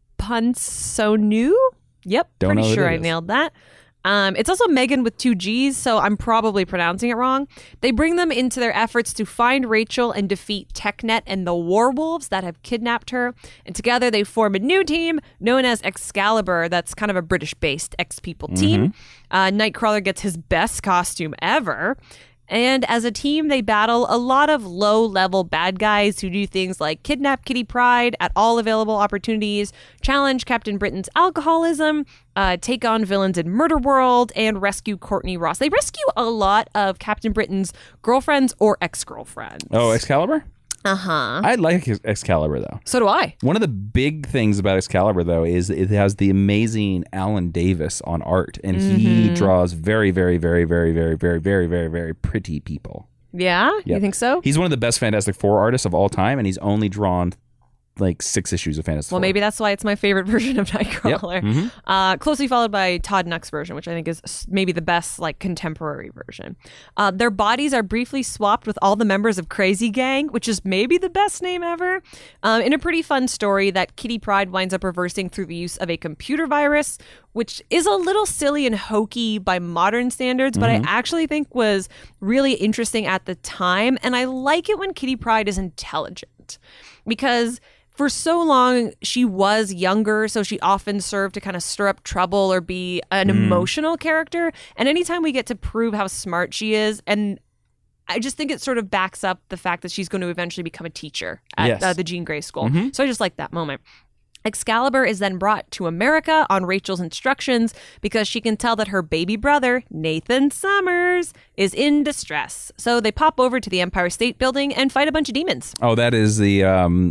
Ponsonu. Yep, Don't know pretty who sure that I is. nailed that. It's also Megan with 2 G's, so I'm probably pronouncing it wrong. They bring them into their efforts to find Rachel and defeat TechNet and the Warwolves that have kidnapped her. And together they form a new team known as Excalibur. That's kind of a British-based X-People team. Nightcrawler gets his best costume ever. And as a team, they battle a lot of low-level bad guys who do things like kidnap Kitty Pryde at all available opportunities, challenge Captain Britain's alcoholism, take on villains in Murder World, and rescue Courtney Ross. They rescue a lot of Captain Britain's girlfriends or ex-girlfriends. Oh, Excalibur? Uh-huh. I like Excalibur, though. So do I. One of the big things about Excalibur, though, is it has the amazing Alan Davis on art, and he draws very, very, very, very, very, very, very, very, very pretty people. Yeah? You Yep. think so? He's one of the best Fantastic Four artists of all time, and he's only drawn like 6 issues of Fantastic Four. Well, maybe that's why it's my favorite version of Nightcrawler. Closely followed by Todd Nuck's version, which I think is maybe the best like contemporary version. Their bodies are briefly swapped with all the members of Crazy Gang, which is maybe the best name ever. In a pretty fun story that Kitty Pryde winds up reversing through the use of a computer virus, which is a little silly and hokey by modern standards, but I actually think was really interesting at the time. And I like it when Kitty Pryde is intelligent because for so long, she was younger, so she often served to kind of stir up trouble or be an emotional character. And anytime we get to prove how smart she is, and I just think it sort of backs up the fact that she's going to eventually become a teacher at the Jean Grey School. So I just like that moment. Excalibur is then brought to America on Rachel's instructions because she can tell that her baby brother, Nathan Summers, is in distress. So they pop over to the Empire State Building and fight a bunch of demons. Oh, that is the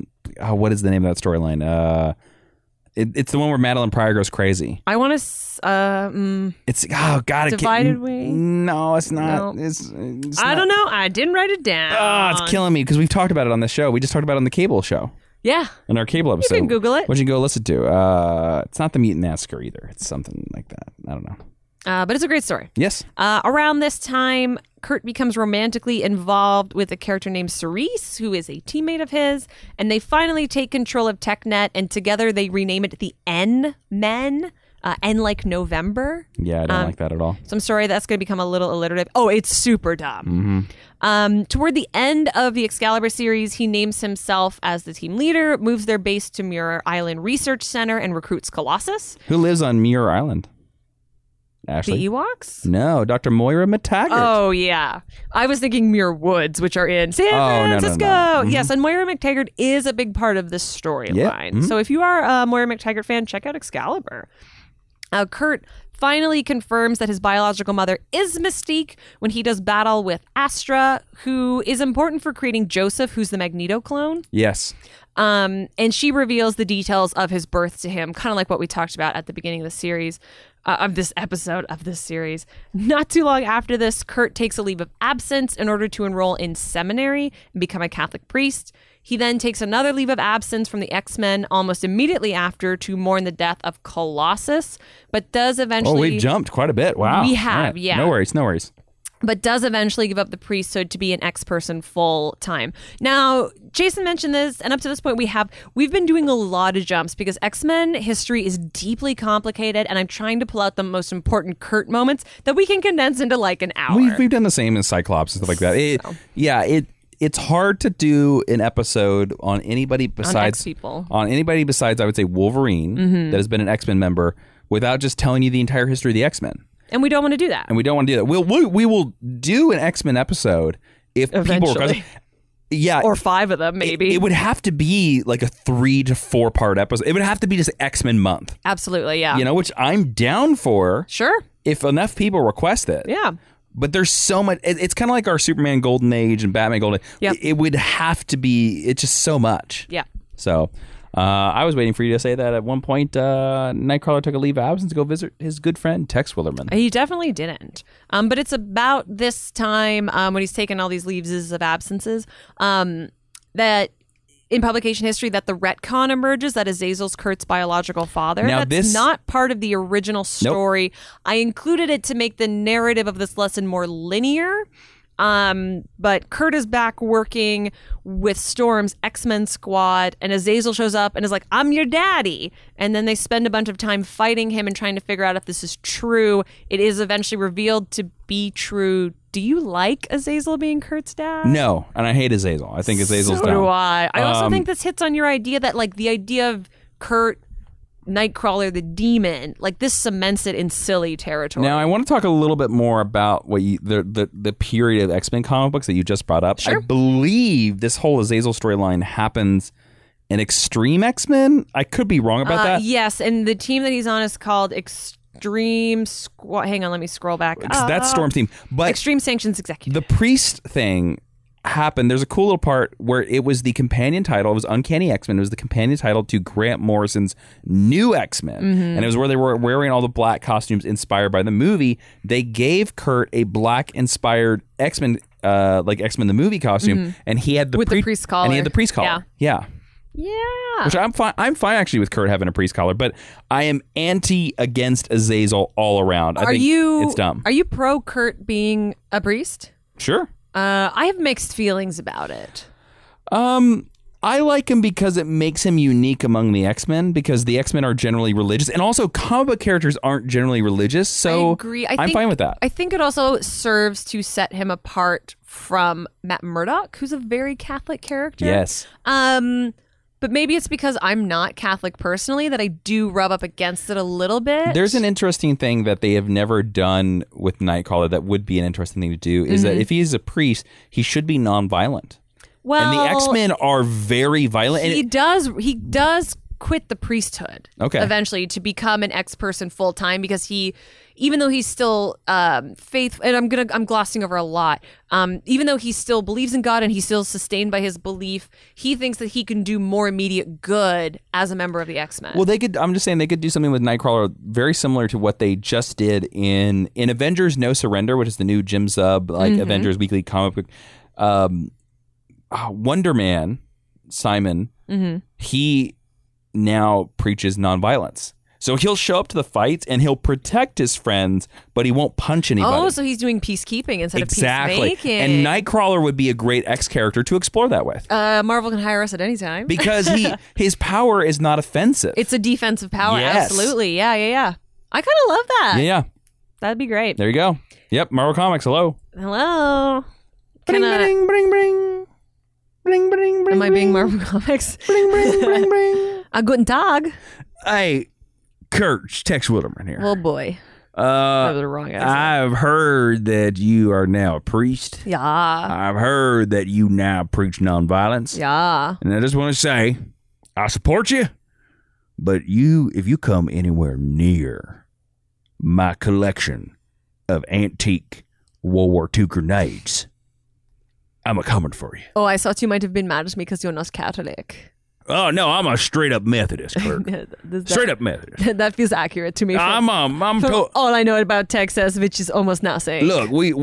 what is the name of that storyline? It's the one where Madeline Pryor goes crazy. I want to. It's God. Divided We? No, it's not. No. It's I don't know. I didn't write it down. Oh, it's killing me because we've talked about it on the show. We just talked about it on the cable show. Yeah. In our cable episode. You can Google it. What you go listen to? It's not the Mutant Massacre either. It's something like that. I don't know. But it's a great story. Yes. Around this time, Kurt becomes romantically involved with a character named Cerise, who is a teammate of his, and they finally take control of TechNet, and together they rename it the N-Men. N like November. Yeah, I don't like that at all. So I'm sorry, that's going to become a little alliterative. Oh, it's super dumb. Toward the end of the Excalibur series, he names himself as the team leader, moves their base to Muir Island Research Center, and recruits Colossus. Who lives on Muir Island? The Ashley? Ewoks? No, Dr. Moira McTaggart. Oh, yeah. I was thinking Muir Woods, which are in San Francisco. No. Yes, and Moira McTaggart is a big part of this storyline. So if you are a Moira McTaggart fan, check out Excalibur. Kurt finally confirms that his biological mother is Mystique when he does battle with Astra, who is important for creating Joseph, who's the Magneto clone. Yes. And she reveals the details of his birth to him, kind of like what we talked about at the beginning of the series, of this episode of this series. Not too long after this, Kurt takes a leave of absence in order to enroll in seminary and become a Catholic priest. He then takes another leave of absence from the X-Men almost immediately after to mourn the death of Colossus, but does eventually... Oh, we've jumped quite a bit. Wow. We have, All right. yeah. No worries. But does eventually give up the priesthood to be an X-person full time. Now, Jason mentioned this, and up to this point we've been doing a lot of jumps because X-Men history is deeply complicated, and I'm trying to pull out the most important Kurt moments that we can condense into like an hour. We've done the same in Cyclops and stuff like that. It's hard to do an episode on anybody besides I would say Wolverine that has been an X-Men member without just telling you the entire history of the X-Men. And we don't want to do that. We will do an X-Men episode if eventually. people request. Yeah, or 5 of them maybe. It would have to be like a 3 to 4 part episode. It would have to be just X-Men month. Absolutely, yeah. Which I'm down for. Sure. If enough people request it. Yeah. But there's so much. It's kind of like our Superman Golden Age and Batman Golden Age. Yep. It would have to be. It's just so much. Yeah. So, I was waiting for you to say that at one point Nightcrawler took a leave of absence to go visit his good friend Tex Willerman. He definitely didn't. But it's about this time when he's taken all these leaves of absences that in publication history that the retcon emerges that Azazel's Kurt's biological father. Now, That's not part of the original story. Nope. I included it to make the narrative of this lesson more linear. But Kurt is back working with Storm's X-Men squad, and Azazel shows up and is like, I'm your daddy. And then they spend a bunch of time fighting him and trying to figure out if this is true. It is eventually revealed to be true. Do you like Azazel being Kurt's dad? No, and I hate Azazel. I think Azazel's dumb. So do I. I also think this hits on your idea that, like, the idea of Kurt, Nightcrawler, the demon, like, this cements it in silly territory. Now, I want to talk a little bit more about what the period of X-Men comic books that you just brought up. Sure. I believe this whole Azazel storyline happens in Extreme X-Men. I could be wrong about that. Yes, and the team that he's on is called Extreme Squad. Hang on, let me scroll back. That's Storm's team. But Extreme Sanctions Executive. The Priest thing happened. There's a cool little part where it was the companion title. It was Uncanny X-Men. It was the companion title to Grant Morrison's New X-Men. Mm-hmm. And it was where they were wearing all the black costumes inspired by the movie. They gave Kurt a black-inspired X-Men, like X-Men the movie costume, and he had the priest collar. And he had the priest collar. Yeah. Which I'm fine actually with Kurt having a priest collar, but I am against Azazel all around. I think it's dumb. Are you pro Kurt being a priest? Sure. I have mixed feelings about it. I like him because it makes him unique among the X-Men, because the X-Men are generally religious, and also comic book characters aren't generally religious, so I agree. I'm fine with that. I think it also serves to set him apart from Matt Murdock, who's a very Catholic character. Yes. But maybe it's because I'm not Catholic personally that I do rub up against it a little bit. There's an interesting thing that they have never done with Nightcrawler that would be an interesting thing to do, is that if he is a priest, he should be nonviolent. Well, and the X-Men are very violent. He does quit the priesthood eventually to become an X-person full time, because even though he's still faithful, and I'm glossing over a lot, even though he still believes in God and he's still sustained by his belief, he thinks that he can do more immediate good as a member of the X-Men. Well, I'm just saying they could do something with Nightcrawler very similar to what they just did in Avengers No Surrender, which is the new Jim Zub Avengers Weekly comic book. Wonder Man, Simon, he now preaches nonviolence. So he'll show up to the fights and he'll protect his friends, but he won't punch anybody. Oh, so he's doing peacekeeping instead of peacemaking. And Nightcrawler would be a great X character to explore that with. Marvel can hire us at any time. Because his power is not offensive. It's a defensive power. Yes. Absolutely. Yeah. I kind of love that. Yeah. That'd be great. There you go. Yep. Marvel Comics. Hello. Bring, bring, bring, bring. Bring, bring, bring. Am I being Marvel Comics? Bring, bring, bring, bring. Guten Tag. Hey, Kurt, Tex Wilderman here. Oh, boy. That was the wrong answer. I've heard that you are now a priest. Yeah. I've heard that you now preach nonviolence. Yeah. And I just want to say, I support you, but if you come anywhere near my collection of antique World War II grenades, I'm a coming for you. Oh, I thought you might have been mad at me because you're not Catholic. Oh, no, I'm a straight-up Methodist, Kurt. Straight-up Methodist. That feels accurate to me. I'm all I know about Texas, which is almost nothing. Look, we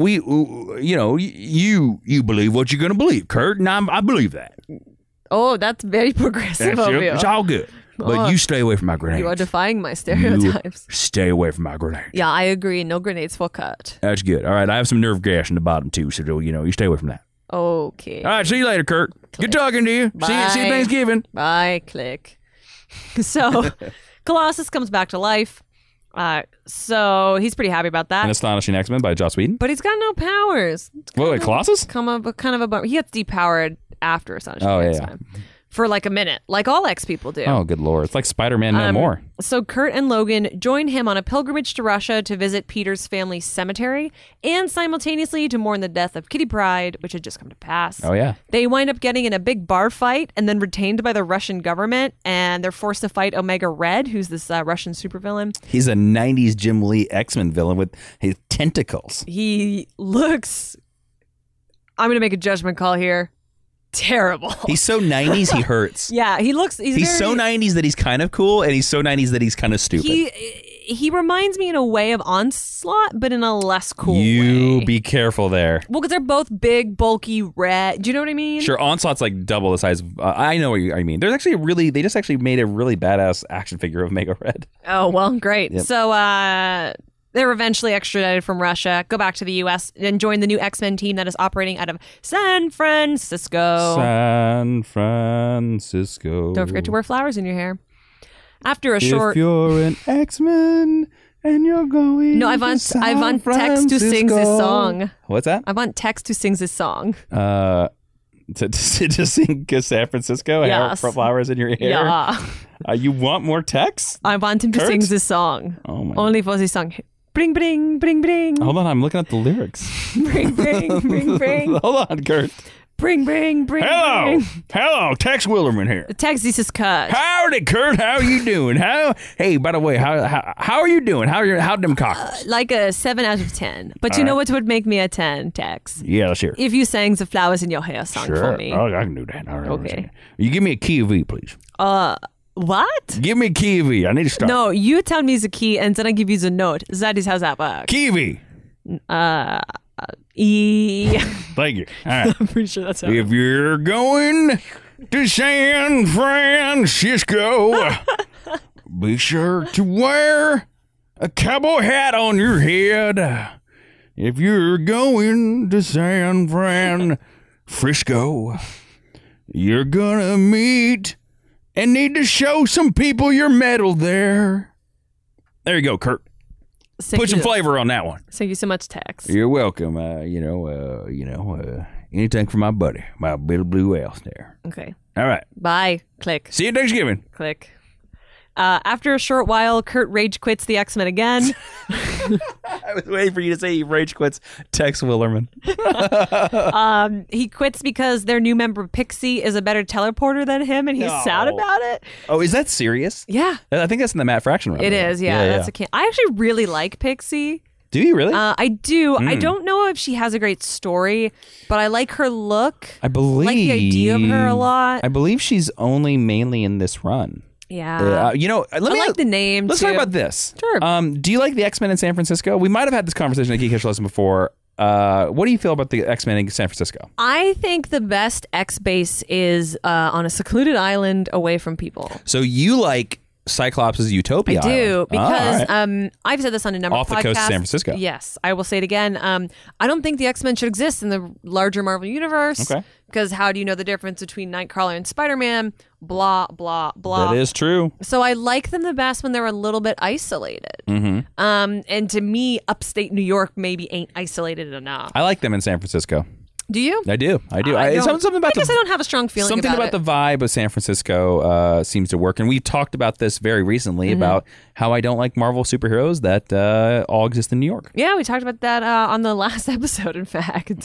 you believe what you're going to believe, Kurt, and I believe that. Oh, that's very progressive of you. It's all good. But you stay away from my grenades. You are defying my stereotypes. Stay away from my grenades. Yeah, I agree. No grenades for Kurt. That's good. All right, I have some nerve gas in the bottom, too, so, you stay away from that. Okay. All right, see you later, Kurt. Click. Good talking to you. See you Thanksgiving. Bye, click. So, Colossus comes back to life. So he's pretty happy about that. An Astonishing X-Men by Joss Whedon. But he's got no powers. Wait, Colossus? Kind of a bummer. He gets depowered after Astonishing X-Men. For like a minute, like all X people do. Oh, good Lord. It's like Spider-Man no more. So Kurt and Logan join him on a pilgrimage to Russia to visit Peter's family's cemetery and simultaneously to mourn the death of Kitty Pryde, which had just come to pass. Oh, yeah. They wind up getting in a big bar fight and then retained by the Russian government, and they're forced to fight Omega Red, who's this Russian supervillain. He's a 90s Jim Lee X-Men villain with his tentacles. He looks... I'm going to make a judgment call here. terrible. He's so 90s, he hurts. Yeah, he's so 90s that he's kind of cool, and he's so 90s that he's kind of stupid. He reminds me in a way of Onslaught, but in a less cool way. You be careful there. Well, because they're both big, bulky, red. Do you know what I mean? Sure, Onslaught's like double the size of... I know what I mean. There's actually they just actually made a really badass action figure of Omega Red. Oh, well, great. Yep. So, they're eventually extradited from Russia, go back to the U.S., and join the new X-Men team that is operating out of San Francisco. San Francisco. Don't forget to wear flowers in your hair. After a if short... you're an X-Men and you're going No, I want Tex to sing this song. What's that? I want Tex to sing this song. To sing San Francisco and Yes. have flowers in your hair? Yeah. You want more Tex? I want him to sing this song. Oh my. Only for this song. Bring, bring, bring, bring. Hold on, I'm looking at the lyrics. Bring, bring, bring, bring. Hold on, Kurt. Bring, bring, bring, Hello, bring. hello, Tex Willerman here. Tex, this is Kurt. Howdy, Kurt. How you doing? Hey, by the way, how are you doing? How'd them cockles? Like a 7 out of 10. But you know what would make me a 10, Tex? Yeah, sure. If you sang the flowers in your hair song for me. Oh, I can do that. All right, Okay. You give me a key of V, please. What? Give me a key of V. I need to start. No, you tell me the key and then I give you the note. That is how that works. Key of V. E. Thank you. All right. I'm pretty sure that's how If you're going to San Francisco, be sure to wear a cowboy hat on your head. If you're going to San Francisco, you're gonna meet and need to show some people your medal there. There you go, Kurt. Put some flavor on that one. Thank you so much, Tex. You're welcome. Anything for my buddy, my little blue elf there. Okay. All right. Bye. Click. See you Thanksgiving. Click. After a short while, Kurt rage quits the X-Men again. I was waiting for you to say he rage quits Tex Willerman. He quits because their new member Pixie is a better teleporter than him, and he's sad about it. Oh, is that serious? Yeah. I think that's in the Matt Fraction run. It is, yeah. That's a I actually really like Pixie. Do you really? I do. I don't know if she has a great story, but I like her look. I believe. I like the idea of her a lot. I believe she's only mainly in this run. Yeah. I like the name, Let's talk about this. Sure. Do you like the X-Men in San Francisco? We might have had this conversation at Geek History Lesson before. What do you feel about the X-Men in San Francisco? I think the best X-base is on a secluded island away from people. So you like Cyclops' Utopia I do, Island. because I've said this on a number of podcasts. Off the coast of San Francisco. Yes, I will say it again. I don't think the X-Men should exist in the larger Marvel universe. Okay. Because how do you know the difference between Nightcrawler and Spider-Man? Blah, blah, blah. That is true. So I like them the best when they're a little bit isolated. Mm-hmm. And to me, upstate New York maybe ain't isolated enough. I like them in San Francisco. Do you? I do. I guess I don't have a strong feeling something about the vibe of San Francisco seems to work. And we've talked about this very recently about how I don't like Marvel superheroes that all exist in New York. Yeah, we talked about that on the last episode, in fact.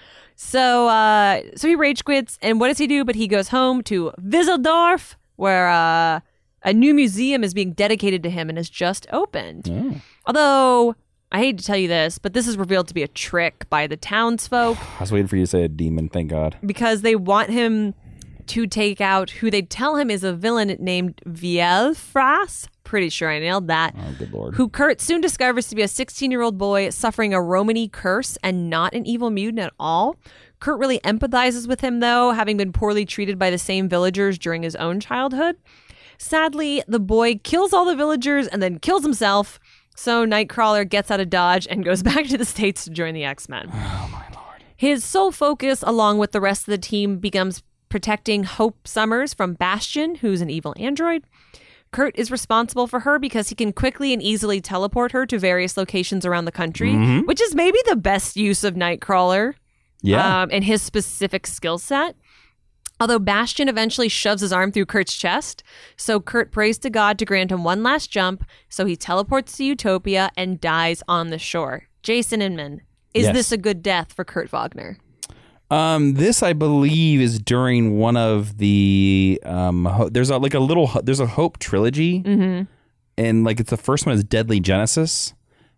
So he rage quits, and what does he do? But he goes home to Wieseldorf, where a new museum is being dedicated to him and has just opened. Oh. Although, I hate to tell you this, but this is revealed to be a trick by the townsfolk. I was waiting for you to say a demon, thank God. Because they want him to take out who they tell him is a villain named Vielfraß. Pretty sure I nailed that. Oh, good Lord. Who Kurt soon discovers to be a 16-year-old boy suffering a Romany curse and not an evil mutant at all. Kurt really empathizes with him, though, having been poorly treated by the same villagers during his own childhood. Sadly, the boy kills all the villagers and then kills himself. So Nightcrawler gets out of Dodge and goes back to the States to join the X-Men. Oh, my Lord. His sole focus, along with the rest of the team, becomes protecting Hope Summers from Bastion, who's an evil android. Kurt is responsible for her because he can quickly and easily teleport her to various locations around the country, which is maybe the best use of Nightcrawler and his specific skill set. Although Bastion eventually shoves his arm through Kurt's chest, so Kurt prays to God to grant him one last jump, so he teleports to Utopia and dies on the shore. Jason Inman, is this a good death for Kurt Wagner? This, I believe, is during one of the there's a Hope trilogy, and like it's the first one is Deadly Genesis,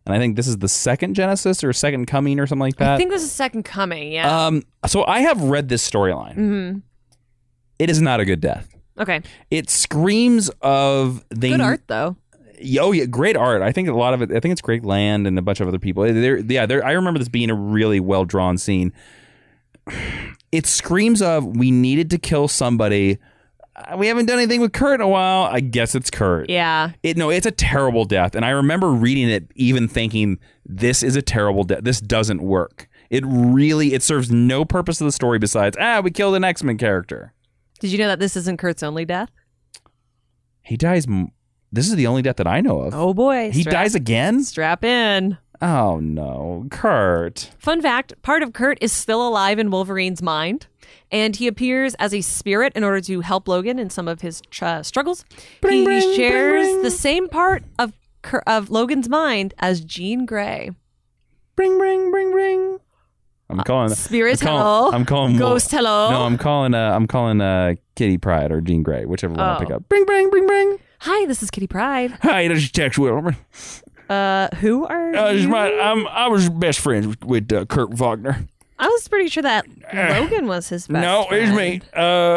and I think this is the second Genesis or second coming or something like that. I think this is second coming, yeah. So I have read this storyline. Mm-hmm. It is not a good death. Okay. It screams of good art, though. Oh yeah, great art. I think a lot of it. I think it's Greg Land and a bunch of other people. I remember this being a really well drawn scene. It screams of we needed to kill somebody. We haven't done anything with Kurt in a while. I guess it's Kurt. Yeah. It's a terrible death, and I remember reading it, even thinking this is a terrible death. This doesn't work. It serves no purpose to the story besides we killed an X-Men character. Did you know that this isn't Kurt's only death? He dies. This is the only death that I know of. Oh boy. He dies again? Strap in. Oh no, Kurt. Fun fact, part of Kurt is still alive in Wolverine's mind, and he appears as a spirit in order to help Logan in some of his struggles. He shares the same part of Logan's mind as Jean Grey. Bring. I'm calling Spirits hello. I'm calling Ghost hello. No, I'm calling Kitty Pryde or Jean Grey, whichever one I pick up. Bring. Hi, this is Kitty Pryde. Hi, this is Tex Wilmer. Who are you? I was best friends with Kurt Wagner. I was pretty sure that Logan was his best No, friend. it's me.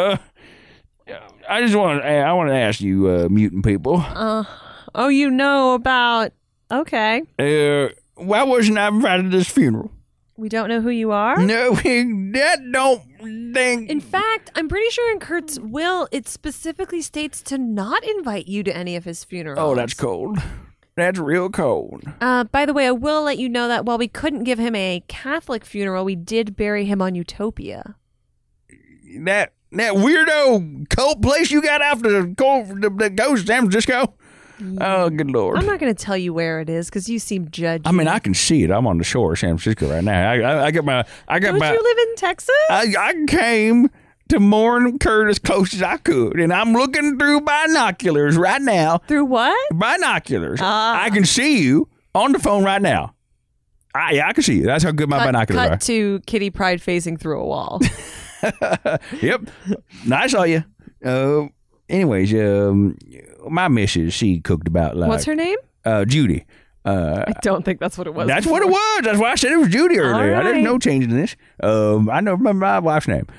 I want to ask you, mutant people. You know about... Okay. Why wasn't I invited to this funeral? We don't know who you are? No, that don't think... In fact, I'm pretty sure in Kurt's will, it specifically states to not invite you to any of his funerals. Oh, that's cold. That's real cold. By the way, I will let you know that while we couldn't give him a Catholic funeral, we did bury him on Utopia. That weirdo cult place you got after the ghost of San Francisco? Oh, good Lord. I'm not going to tell you where it is because you seem judgy. I mean, I can see it. I'm on the shore of San Francisco right now. Don't you live in Texas? I came to mourn Kurt as close as I could, and I'm looking through binoculars right now. Through what? Binoculars. I can see you on the phone right now. I can see you. That's how good my binoculars are. Cut to Kitty Pryde facing through a wall. Yep. I saw you. Anyways, my missus, she cooked about like... What's her name? Judy. I don't think that's what it was. That's what it was. That's why I said it was Judy earlier. Right. There's no change in this. I don't remember my wife's name.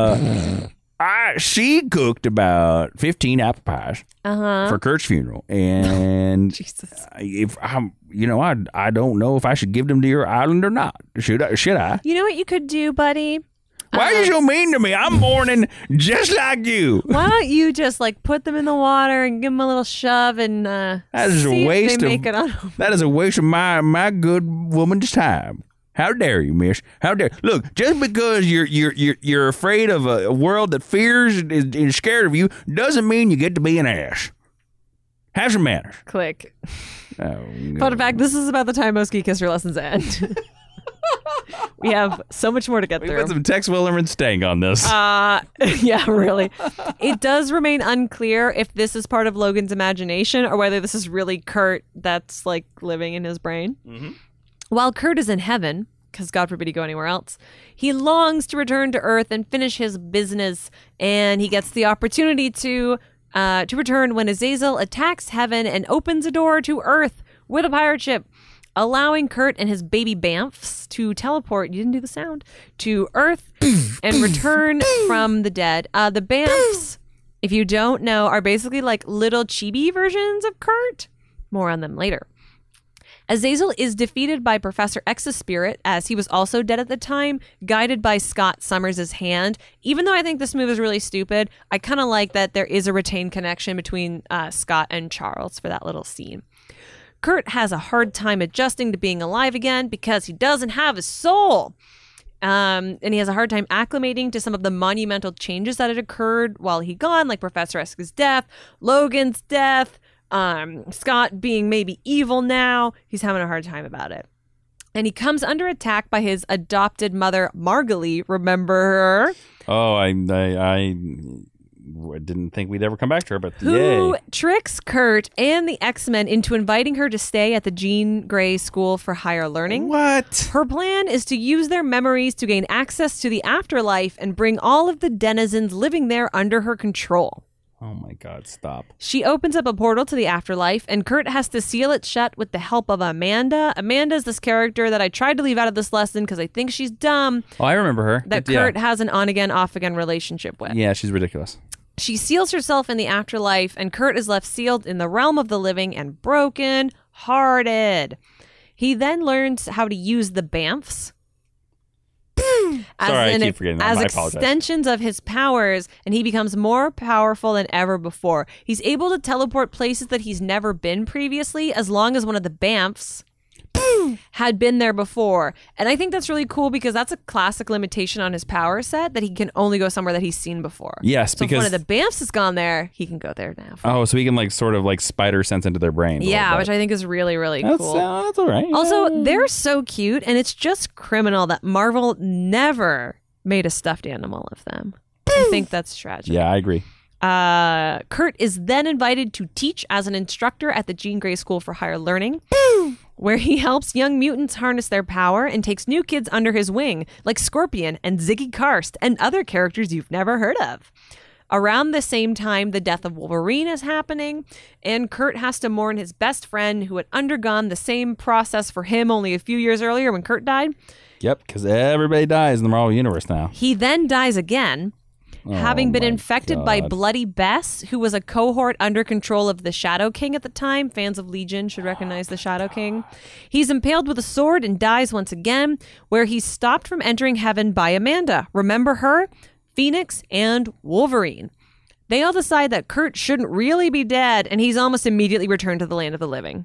She cooked about 15 apple pies for Kurt's funeral, and Jesus. If I don't know if I should give them to your island or not. Should I? You know what you could do, buddy? Why are you so mean to me? I'm mourning just like you. Why don't you just put them in the water and give them a little shove and that is a waste of that is a waste of my good woman's time. How dare you, miss? How dare? Look, just because you're afraid of a world that fears and is scared of you doesn't mean you get to be an ass. Have some manners. Click. Oh, Fun fact: this is about the time most Geek History lessons end. We have so much more to get through. We put some Tex Willerman stank on this. Yeah, really. It does remain unclear if this is part of Logan's imagination or whether this is really Kurt that's living in his brain. Mm-hmm. While Kurt is in heaven, because God forbid he go anywhere else, he longs to return to Earth and finish his business, and he gets the opportunity to return when Azazel attacks heaven and opens a door to Earth with a pirate ship, allowing Kurt and his baby Bamfs to teleport, you didn't do the sound, to Earth and return from the dead. The Bamfs, if you don't know, are basically little chibi versions of Kurt. More on them later. Azazel is defeated by Professor X's spirit, as he was also dead at the time, guided by Scott Summers' hand. Even though I think this move is really stupid, I kind of like that there is a retained connection between Scott and Charles for that little scene. Kurt has a hard time adjusting to being alive again because he doesn't have a soul. And he has a hard time acclimating to some of the monumental changes that had occurred while he gone, like Professor X's death, Logan's death, Scott being maybe evil now. He's having a hard time about it. And he comes under attack by his adopted mother, Margalie. Remember her? Oh, I didn't think we'd ever come back to her, but who yay. Tricks Kurt and the X-Men into inviting her to stay at the Jean Grey School for Higher Learning. What? Her plan is to use their memories to gain access to the afterlife and bring all of the denizens living there under her control. Oh my God, stop. She opens up a portal to the afterlife, and Kurt has to seal it shut with the help of Amanda. Amanda is this character that I tried to leave out of this lesson because I think she's dumb. Oh, I remember her. That Kurt has an on-again, off-again relationship with. Yeah, she's ridiculous. She seals herself in the afterlife, and Kurt is left sealed in the realm of the living and broken-hearted. He then learns how to use the Bamfs. Sorry, I keep forgetting that. As extensions of his powers, and he becomes more powerful than ever before. He's able to teleport places that he's never been previously, as long as one of the Bamfs had been there before. And I think that's really cool because that's a classic limitation on his power set, that he can only go somewhere that he's seen before. Yes, so because if one of the Bamfs has gone there, he can go there now. Oh, so he can sort of spider sense into their brain. Yeah, which I think is really, really cool. That's all right. Also, they're so cute, and it's just criminal that Marvel never made a stuffed animal of them. I think that's tragic. Yeah, I agree. Kurt is then invited to teach as an instructor at the Jean Grey School for Higher Learning, where he helps young mutants harness their power and takes new kids under his wing, like Scorpion and Ziggy Karst and other characters you've never heard of. Around the same time, the death of Wolverine is happening, and Kurt has to mourn his best friend who had undergone the same process for him only a few years earlier when Kurt died. Yep, because everybody dies in the Marvel Universe now. He then dies again, having been infected by Bloody Bess, who was a cohort under control of the Shadow King at the time. Fans of Legion should recognize the Shadow King. He's impaled with a sword and dies once again, where he's stopped from entering heaven by Amanda. Remember her? Phoenix and Wolverine. They all decide that Kurt shouldn't really be dead, and he's almost immediately returned to the land of the living.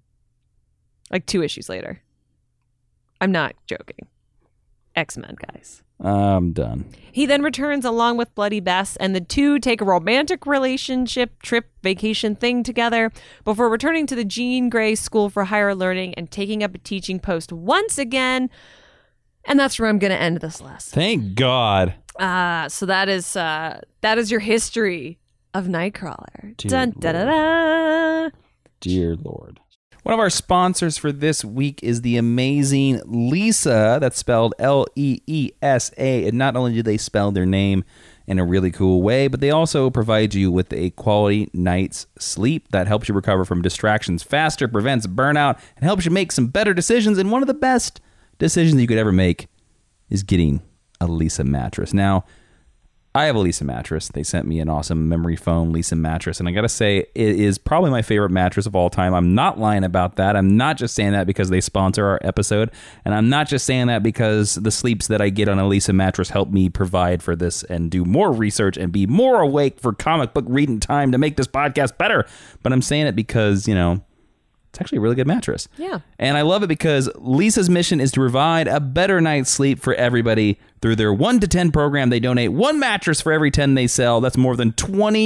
2 issues later. I'm not joking. X-Men, guys. I'm done. He then returns along with Bloody Bess, and the two take a romantic relationship, trip, vacation thing together before returning to the Jean Grey School for Higher Learning and taking up a teaching post once again. And that's where I'm going to end this lesson. Thank God. So that is your history of Nightcrawler. Dear Dun, da, da, da. Dear Lord. One of our sponsors for this week is the amazing Leesa. That's spelled Leesa. And not only do they spell their name in a really cool way, but they also provide you with a quality night's sleep that helps you recover from distractions faster, prevents burnout, and helps you make some better decisions. And one of the best decisions you could ever make is getting a Leesa mattress. Now, I have a Leesa mattress. They sent me an awesome memory foam Leesa mattress, and I gotta say, it is probably my favorite mattress of all time. I'm not lying about that. I'm not just saying that because they sponsor our episode, and I'm not just saying that because the sleeps that I get on a Leesa mattress help me provide for this and do more research and be more awake for comic book reading time to make this podcast better. But I'm saying it because, it's actually a really good mattress. Yeah. And I love it because Leesa's mission is to provide a better night's sleep for everybody. Through their 1 to 10 program, they donate 1 mattress for every 10 they sell. That's more than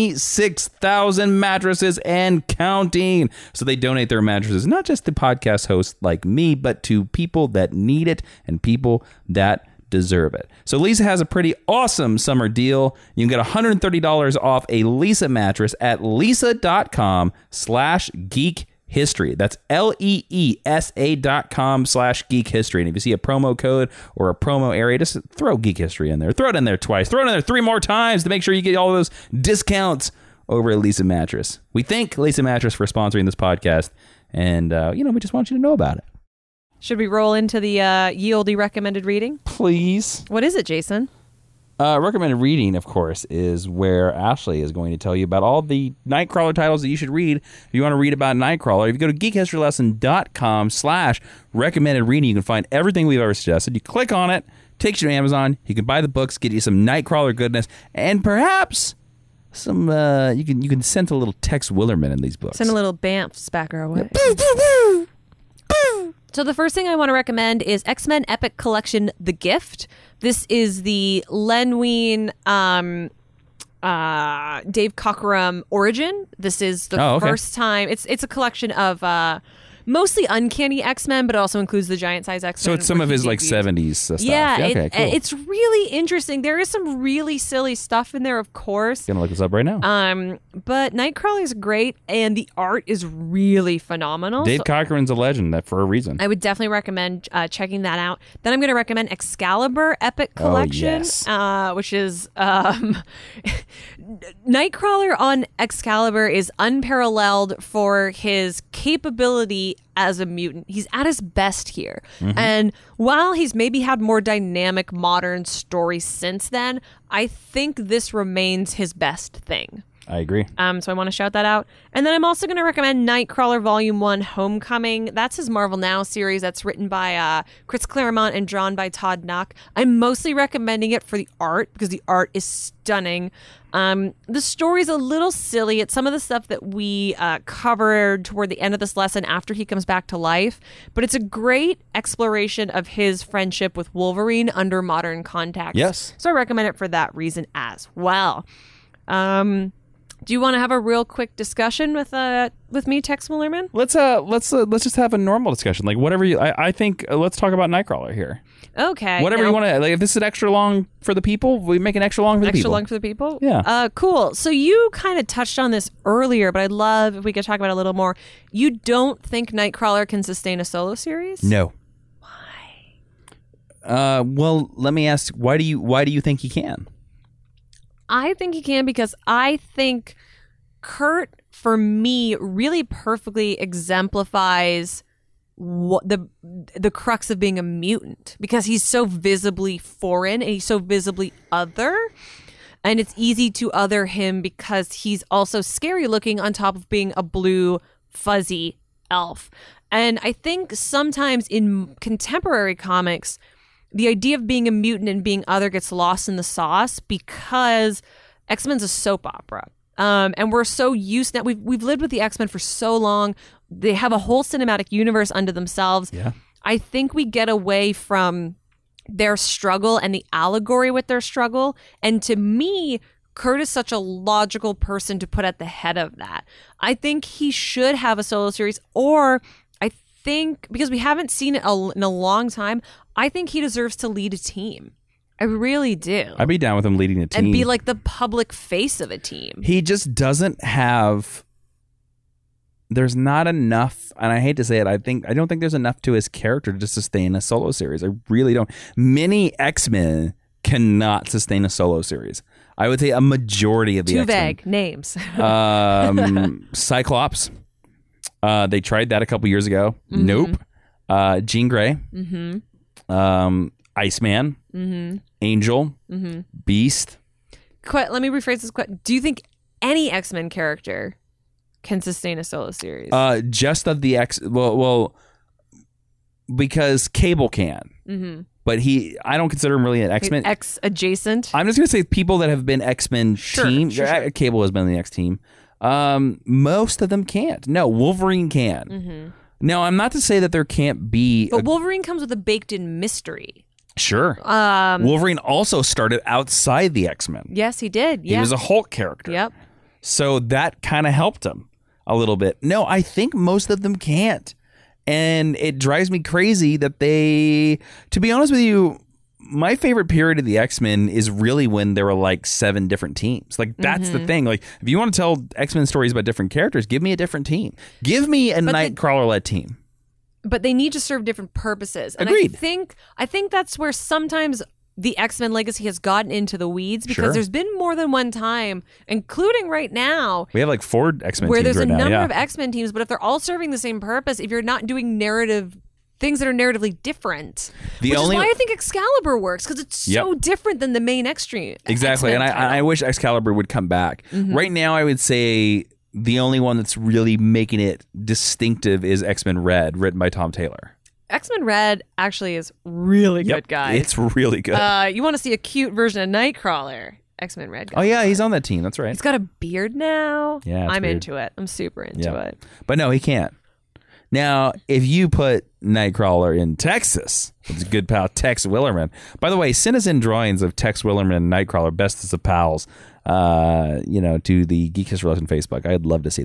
26,000 mattresses and counting. So they donate their mattresses, not just to podcast hosts like me, but to people that need it and people that deserve it. So Leesa has a pretty awesome summer deal. You can get $130 off a Leesa mattress at leesa.com/geek history. That's LEESA.com/geek history. And if you see a promo code or a promo area, just throw geek history in there. Throw it in there twice. Throw it in there 3 more times to make sure you get all those discounts over at Leesa Mattress. We thank Leesa Mattress for sponsoring this podcast. And, we just want you to know about it. Should we roll into the ye olde recommended reading? Please. What is it, Jason? Recommended reading, of course, is where Ashley is going to tell you about all the Nightcrawler titles that you should read if you want to read about Nightcrawler. If you go to geekhistorylesson.com/recommended reading, you can find everything we've ever suggested. You click on it, takes you to Amazon. You can buy the books, get you some Nightcrawler goodness, and perhaps some. You can send a little Tex Willerman in these books. Send a little Bamfs back our way. So the first thing I want to recommend is X-Men Epic Collection: The Gift. This is the Len Wein, Dave Cockrum origin. This is the first time. It's a collection of mostly Uncanny X-Men, but it also includes the Giant Size X-Men. So it's some of his like 70s stuff. Yeah, okay, cool. It's really interesting. There is some really silly stuff in there, of course. Gonna look this up right now. But Nightcrawler is great, and the art is really phenomenal. Dave Cochran's a legend, that for a reason. I would definitely recommend checking that out. Then I'm going to recommend Excalibur Epic Collection, which is Nightcrawler on Excalibur is unparalleled for his capability as a mutant. He's at his best here. Mm-hmm. And while he's maybe had more dynamic modern stories since then, I think this remains his best thing. I agree. So I want to shout that out. And then I'm also going to recommend Nightcrawler Volume 1 Homecoming. That's his Marvel Now series that's written by Chris Claremont and drawn by Todd Knack. I'm mostly recommending it for the art because the art is stunning. The story's a little silly. It's some of the stuff that we covered toward the end of this lesson after he comes back to life. But it's a great exploration of his friendship with Wolverine under modern context. Yes. So I recommend it for that reason as well. Do you want to have a real quick discussion with me, Tex Willerman? Let's just have a normal discussion. Like whatever you. I think let's talk about Nightcrawler here. Okay. Whatever you want to. Like if this is extra long for the people, we make an extra long for the people. Extra long for the people. Yeah. Cool. So you kind of touched on this earlier, but I'd love if we could talk about it a little more. You don't think Nightcrawler can sustain a solo series? No. Why? Well, let me ask. Why do you think he can? I think he can because I think Kurt, for me, really perfectly exemplifies what the crux of being a mutant, because he's so visibly foreign and he's so visibly other, and it's easy to other him because he's also scary looking on top of being a blue fuzzy elf. And I think sometimes in contemporary comics, the idea of being a mutant and being other gets lost in the sauce because X-Men's a soap opera. And we're so used now. We've lived with the X-Men for so long. They have a whole cinematic universe unto themselves. Yeah. I think we get away from their struggle and the allegory with their struggle. And to me, Kurt is such a logical person to put at the head of that. I think he should have a solo series, or I think, because we haven't seen it in a long time, I think he deserves to lead a team. I really do. I'd be down with him leading a team. And be like the public face of a team. He just doesn't have... There's not enough, and I hate to say it, I don't think there's enough to his character to sustain a solo series. I really don't. Many X-Men cannot sustain a solo series. I would say a majority of the X-Men. Too vague. Names. Cyclops. They tried that a couple years ago. Mm-hmm. Nope. Jean Grey. Mm-hmm. Iceman. Mm-hmm. Angel. Mm-hmm. Beast. Let me rephrase this question. Do you think any X-Men character can sustain a solo series? Just of the X... Well, because Cable can. Mm-hmm. But I don't consider him really an X-Men. X-adjacent? I'm just going to say people that have been X-Men team. Sure. Cable has been in the X team. Most of them can't. No, Wolverine can. Mm-hmm. Now, I'm not to say that there can't be... But Wolverine comes with a baked-in mystery. Sure. Wolverine also started outside the X-Men. Yes, he did. Yeah. He was a Hulk character. Yep. So that kind of helped him a little bit. No, I think most of them can't. And it drives me crazy that they... To be honest with you, my favorite period of the X-Men is really when there were like 7 different teams. Like, that's the thing. Like, if you want to tell X-Men stories about different characters, give me a different team. Give me a Nightcrawler-led team. But they need to serve different purposes. And Agreed. I think that's where sometimes the X-Men legacy has gotten into the weeds, because there's been more than one time, including right now. We have like 4 X-Men teams where there's right a now, number of X-Men teams, but if they're all serving the same purpose, if you're not doing things that are narratively different, which is why I think Excalibur works, because it's so different than the main X-Treme. Exactly, and I wish Excalibur would come back. Mm-hmm. Right now, I would say the only one that's really making it distinctive is X-Men Red, written by Tom Taylor. X-Men Red actually is really good, guys. It's really good. You want to see a cute version of Nightcrawler? X-Men Red. Oh yeah, he's on that team. That's right. He's got a beard now. Yeah, I'm into it. I'm super into it. But no, he can't. Now, if you put Nightcrawler in Texas, it's a good pal Tex Willerman. By the way, send us in drawings of Tex Willerman and Nightcrawler, bestest of pals, to the Geek History Lesson Facebook. I'd love to see them.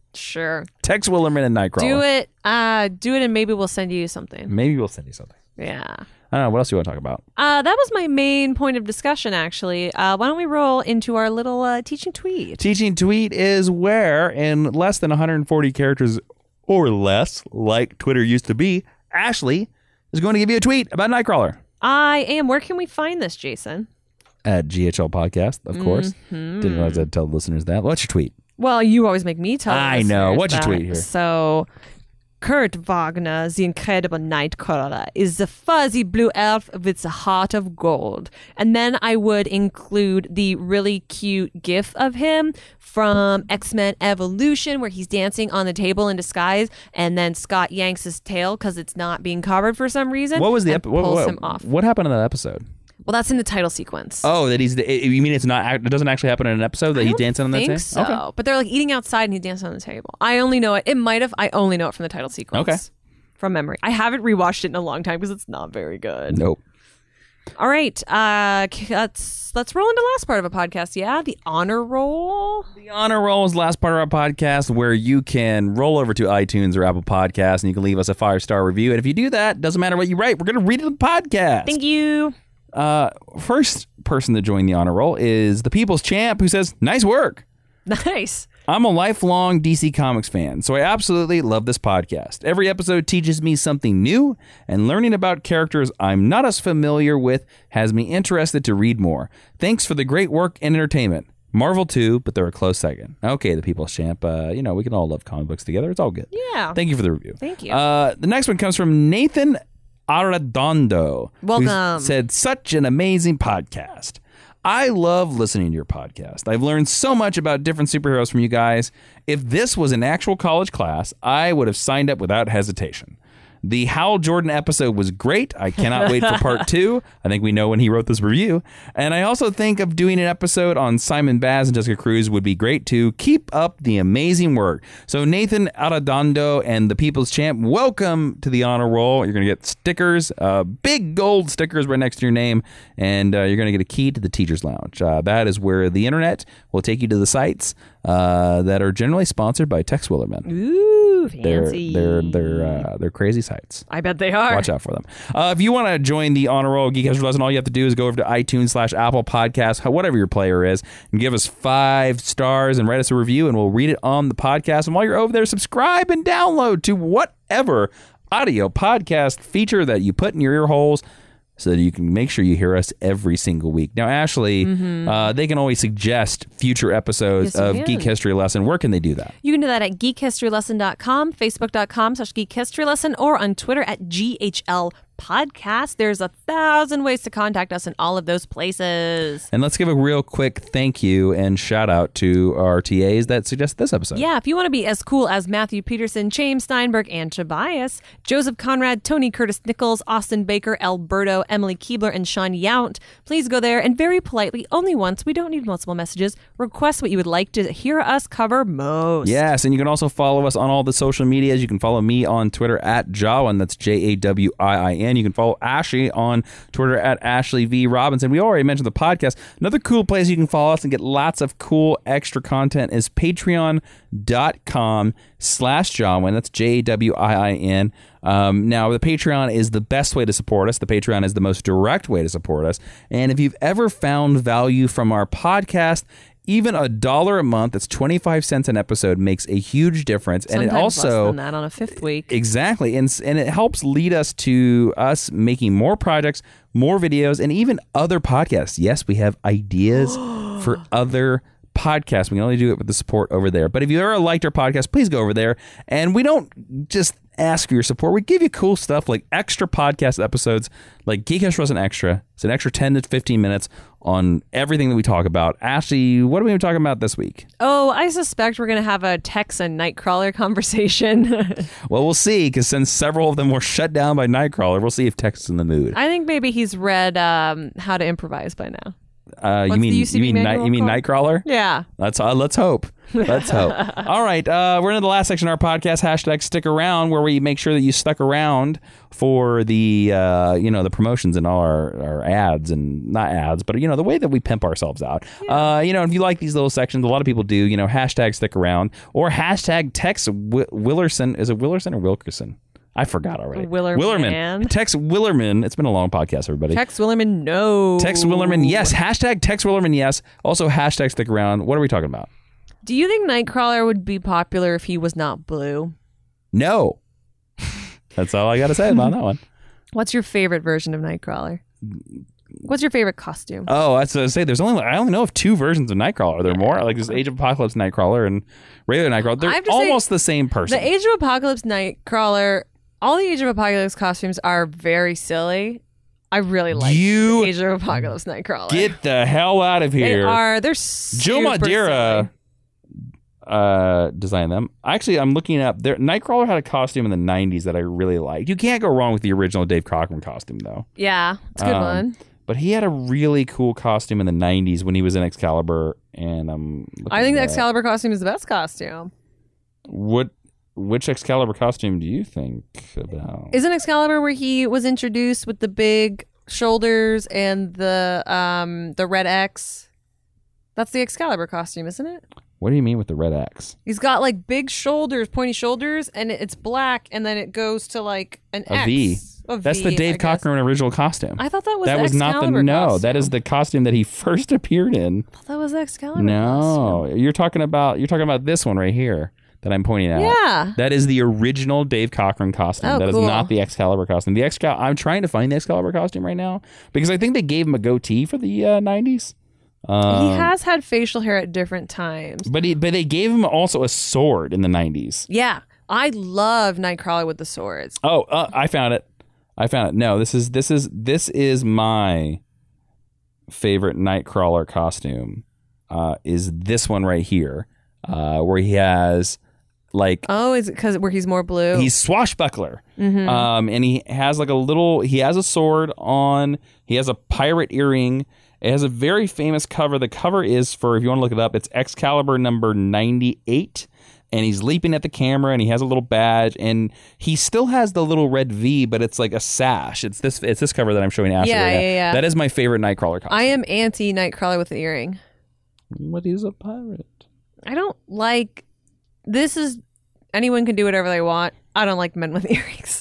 Sure. Tex Willerman and Nightcrawler. Do it. Do it, and maybe we'll send you something. Maybe we'll send you something. Yeah. I don't know. What else do you want to talk about? That was my main point of discussion, actually. Why don't we roll into our little teaching tweet? Teaching tweet is where, in less than 140 characters or less, like Twitter used to be, Ashley is going to give you a tweet about Nightcrawler. I am. Where can we find this, Jason? At GHL Podcast, of course. Didn't realize I'd tell the listeners that. What's your tweet? Well, you always make me tell I know. What's your tweet here? So, Kurt Wagner, the incredible Nightcrawler, is the fuzzy blue elf with the heart of gold. And then I would include the really cute gif of him from X-Men Evolution, where he's dancing on the table in disguise, and then Scott yanks his tail because it's not being covered for some reason. What was the pulls him off. What happened in that episode? Well, that's in the title sequence. Oh, that you mean it's not? It doesn't actually happen in an episode that he's dancing on that table? I think so. Okay. But they're like eating outside and he's dancing on the table. I only know it. It might have. I only know it from the title sequence. Okay. From memory. I haven't rewatched it in a long time because it's not very good. Nope. All right. Let's roll into the last part of a podcast. Yeah, the honor roll. The honor roll is the last part of our podcast where you can roll over to iTunes or Apple Podcasts and you can leave us a 5-star review. And if you do that, doesn't matter what you write, we're going to read it in the podcast. Thank you. First person to join the honor roll is the People's Champ, who says, "Nice work." Nice. I'm a lifelong DC Comics fan, so I absolutely love this podcast. Every episode teaches me something new, and learning about characters I'm not as familiar with has me interested to read more. Thanks for the great work and entertainment. Marvel too, but they're a close second. Okay, the People's Champ. We can all love comic books together. It's all good. Yeah. Thank you for the review. Thank you. The next one comes from Nathan Arredondo. Welcome. Who said, "Such an amazing podcast. I love listening to your podcast. I've learned so much about different superheroes from you guys. If this was an actual college class, I would have signed up without hesitation. The Hal Jordan episode was great. I cannot wait for part 2. I think we know when he wrote this review. And I also think of doing an episode on Simon Baz and Jessica Cruz would be great too. Keep up the amazing work." So Nathan Arredondo and the People's Champ, welcome to the honor roll. You're going to get stickers, big gold stickers right next to your name, and you're going to get a key to the Teacher's Lounge. That is where the internet will take you to the sites that are generally sponsored by Tex Willerman. Ooh, fancy. They're crazy sites. I bet they are. Watch out for them. If you want to join the honor roll Geek History Lesson, all you have to do is go over to iTunes/Apple Podcasts, whatever your player is, and give us 5 stars and write us a review, and we'll read it on the podcast. And while you're over there, subscribe and download to whatever audio podcast feature that you put in your ear holes, so that you can make sure you hear us every single week. Now, Ashley, they can always suggest future episodes of Geek History Lesson. Where can they do that? You can do that at geekhistorylesson.com, facebook.com/geekhistorylesson, or on Twitter at GHL Podcast. There's 1,000 ways to contact us in all of those places. And let's give a real quick thank you and shout out to our TAs that suggested this episode. Yeah, if you want to be as cool as Matthew Peterson, James Steinberg, and Tobias, Joseph Conrad, Tony Curtis Nichols, Austin Baker, Alberto, Emily Keebler, and Sean Yount, please go there and very politely, only once, we don't need multiple messages, request what you would like to hear us cover most. Yes, and you can also follow us on all the social medias. You can follow me on Twitter at Jawin, that's JAWIIN. You can follow Ashley on Twitter at Ashley V. Robinson. We already mentioned the podcast. Another cool place you can follow us and get lots of cool extra content is patreon.com/Jawin. That's JAWIIN. Now, the Patreon is the best way to support us. The Patreon is the most direct way to support us. And if you've ever found value from our podcast, even $1 a month, that's 25 cents an episode, makes a huge difference. Sometimes and it also less than that on a 5th week. Exactly. And it helps lead us to us making more projects, more videos, and even other podcasts. Yes, we have ideas for other podcasts. We can only do it with the support over there. But if you ever liked our podcast, please go over there. And we don't just ask for your support. We give you cool stuff like extra podcast episodes, like Geek History Lesson Extra. It's an extra 10 to 15 minutes on everything that we talk about. Ashley, what are we talking about this week? Oh, I suspect we're going to have a Tex and Nightcrawler conversation. Well, we'll see, because since several of them were shut down by Nightcrawler, we'll see if Tex is in the mood. I think maybe he's read How to Improvise by now. You mean Nightcrawler? Yeah. Let's hope. Let's hope. All right, we're into the last section of our podcast. Hashtag stick around, where we make sure that you stuck around for the the promotions and all our ads, and not ads, but the way that we pimp ourselves out. Yeah. If you like these little sections, a lot of people do. Hashtag stick around or hashtag text Willerson. Is it Willerson or Wilkerson? I forgot already. Willerman. Tex Willerman. It's been a long podcast, everybody. Tex Willerman, no. Tex Willerman, yes. Hashtag Tex Willerman, yes. Also, hashtag stick around. What are we talking about? Do you think Nightcrawler would be popular if he was not blue? No. That's all I got to say about that one. What's your favorite version of Nightcrawler? What's your favorite costume? Oh, that's what I say. I only know of 2 versions of Nightcrawler. Are there more? Like there's Age of Apocalypse Nightcrawler and regular Nightcrawler. They're almost the same person. The Age of Apocalypse Nightcrawler... All the Age of Apocalypse costumes are very silly. I really like the Age of Apocalypse Nightcrawler. Get the hell out of here. They're super Joe Madeira designed them. Actually, I'm looking up. Nightcrawler had a costume in the 90s that I really liked. You can't go wrong with the original Dave Cockrum costume, though. Yeah, it's a good one. But he had a really cool costume in the 90s when he was in Excalibur. And I think the Excalibur costume is the best costume. Which Excalibur costume do you think about? Isn't Excalibur where he was introduced with the big shoulders and the red X? That's the Excalibur costume, isn't it? What do you mean with the red X? He's got like big shoulders, pointy shoulders, and it's black, and then it goes to like an X. V. That's the Dave Cockrum original costume. I thought that was the Excalibur costume. That is the costume that he first appeared in. I thought that was the Excalibur costume. You're talking about this one right here that I'm pointing at. Yeah. That is the original Dave Cockrum costume. That cool. is not the Excalibur costume. I'm trying to find the Excalibur costume right now because I think they gave him a goatee for the 90s. He has had facial hair at different times. But they gave him also a sword in the 90s. Yeah. I love Nightcrawler with the swords. Oh, I found it. No, this is my favorite Nightcrawler costume. Is this one right here, where he has like is it because where he's more blue? He's swashbuckler, and he has like he has a sword on. He has a pirate earring. It has a very famous cover. The cover is for, if you want to look it up, it's Excalibur number 98. And he's leaping at the camera, and he has a little badge, and he still has the little red V, but it's like a sash. It's this cover that I'm showing Ashley right now. Yeah. That is my favorite Nightcrawler costume. I am anti Nightcrawler with the earring. What is a pirate? I don't like. This is anyone can do whatever they want. I don't like men with earrings.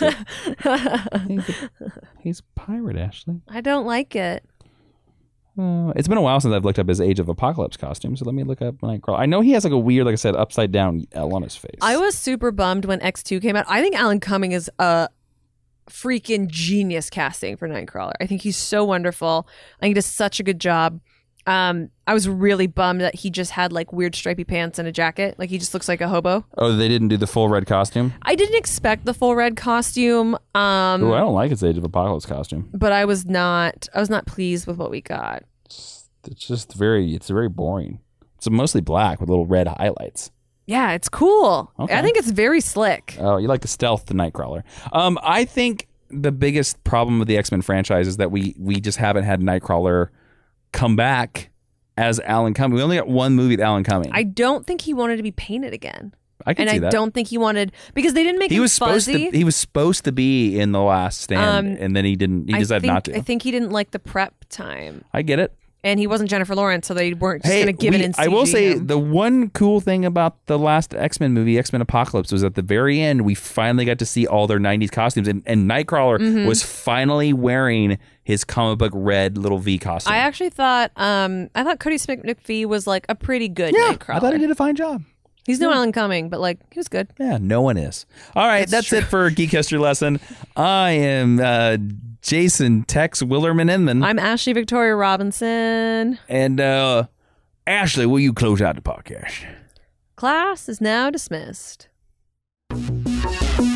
He's a pirate, Ashley. I don't like it. It's been a while since I've looked up his Age of Apocalypse costume, so let me look up Nightcrawler. I know he has like a weird, like I said, upside down L on his face. I was super bummed when X2 came out. I think Alan Cumming is a freaking genius casting for Nightcrawler. I think he's so wonderful. I think he does such a good job. I was really bummed that he just had like weird stripy pants and a jacket. Like he just looks like a hobo. Oh, they didn't do the full red costume? I didn't expect the full red costume. I don't like his Age of Apocalypse costume. But I was not pleased with what we got. It's very boring. It's mostly black with little red highlights. Yeah, it's cool. Okay. I think it's very slick. Oh, you like the stealth to Nightcrawler. I think the biggest problem with the X-Men franchise is that we just haven't had Nightcrawler come back as Alan Cumming. We only got one movie with Alan Cumming. I don't think he wanted to be painted again. I can see that. And I don't think he wanted, because they didn't make him fuzzy. He was supposed to be in The Last Stand, and then he didn't. He decided not to. I think he didn't like the prep time. I get it. And he wasn't Jennifer Lawrence, so they weren't just going to give it in CG. I will say the one cool thing about the last X-Men movie, X-Men Apocalypse, was at the very end, we finally got to see all their 90s costumes. And Nightcrawler was finally wearing his comic book red little V costume. I actually thought, Cody Smith McPhee was like a pretty good Nightcrawler. I thought he did a fine job. He's no Alan Cumming, but like he was good. Yeah, no one is. All right, that's it for Geek History Lesson. I am Jason Tex Willerman Inman. I'm Ashley Victoria Robinson. And Ashley, will you close out the podcast? Class is now dismissed.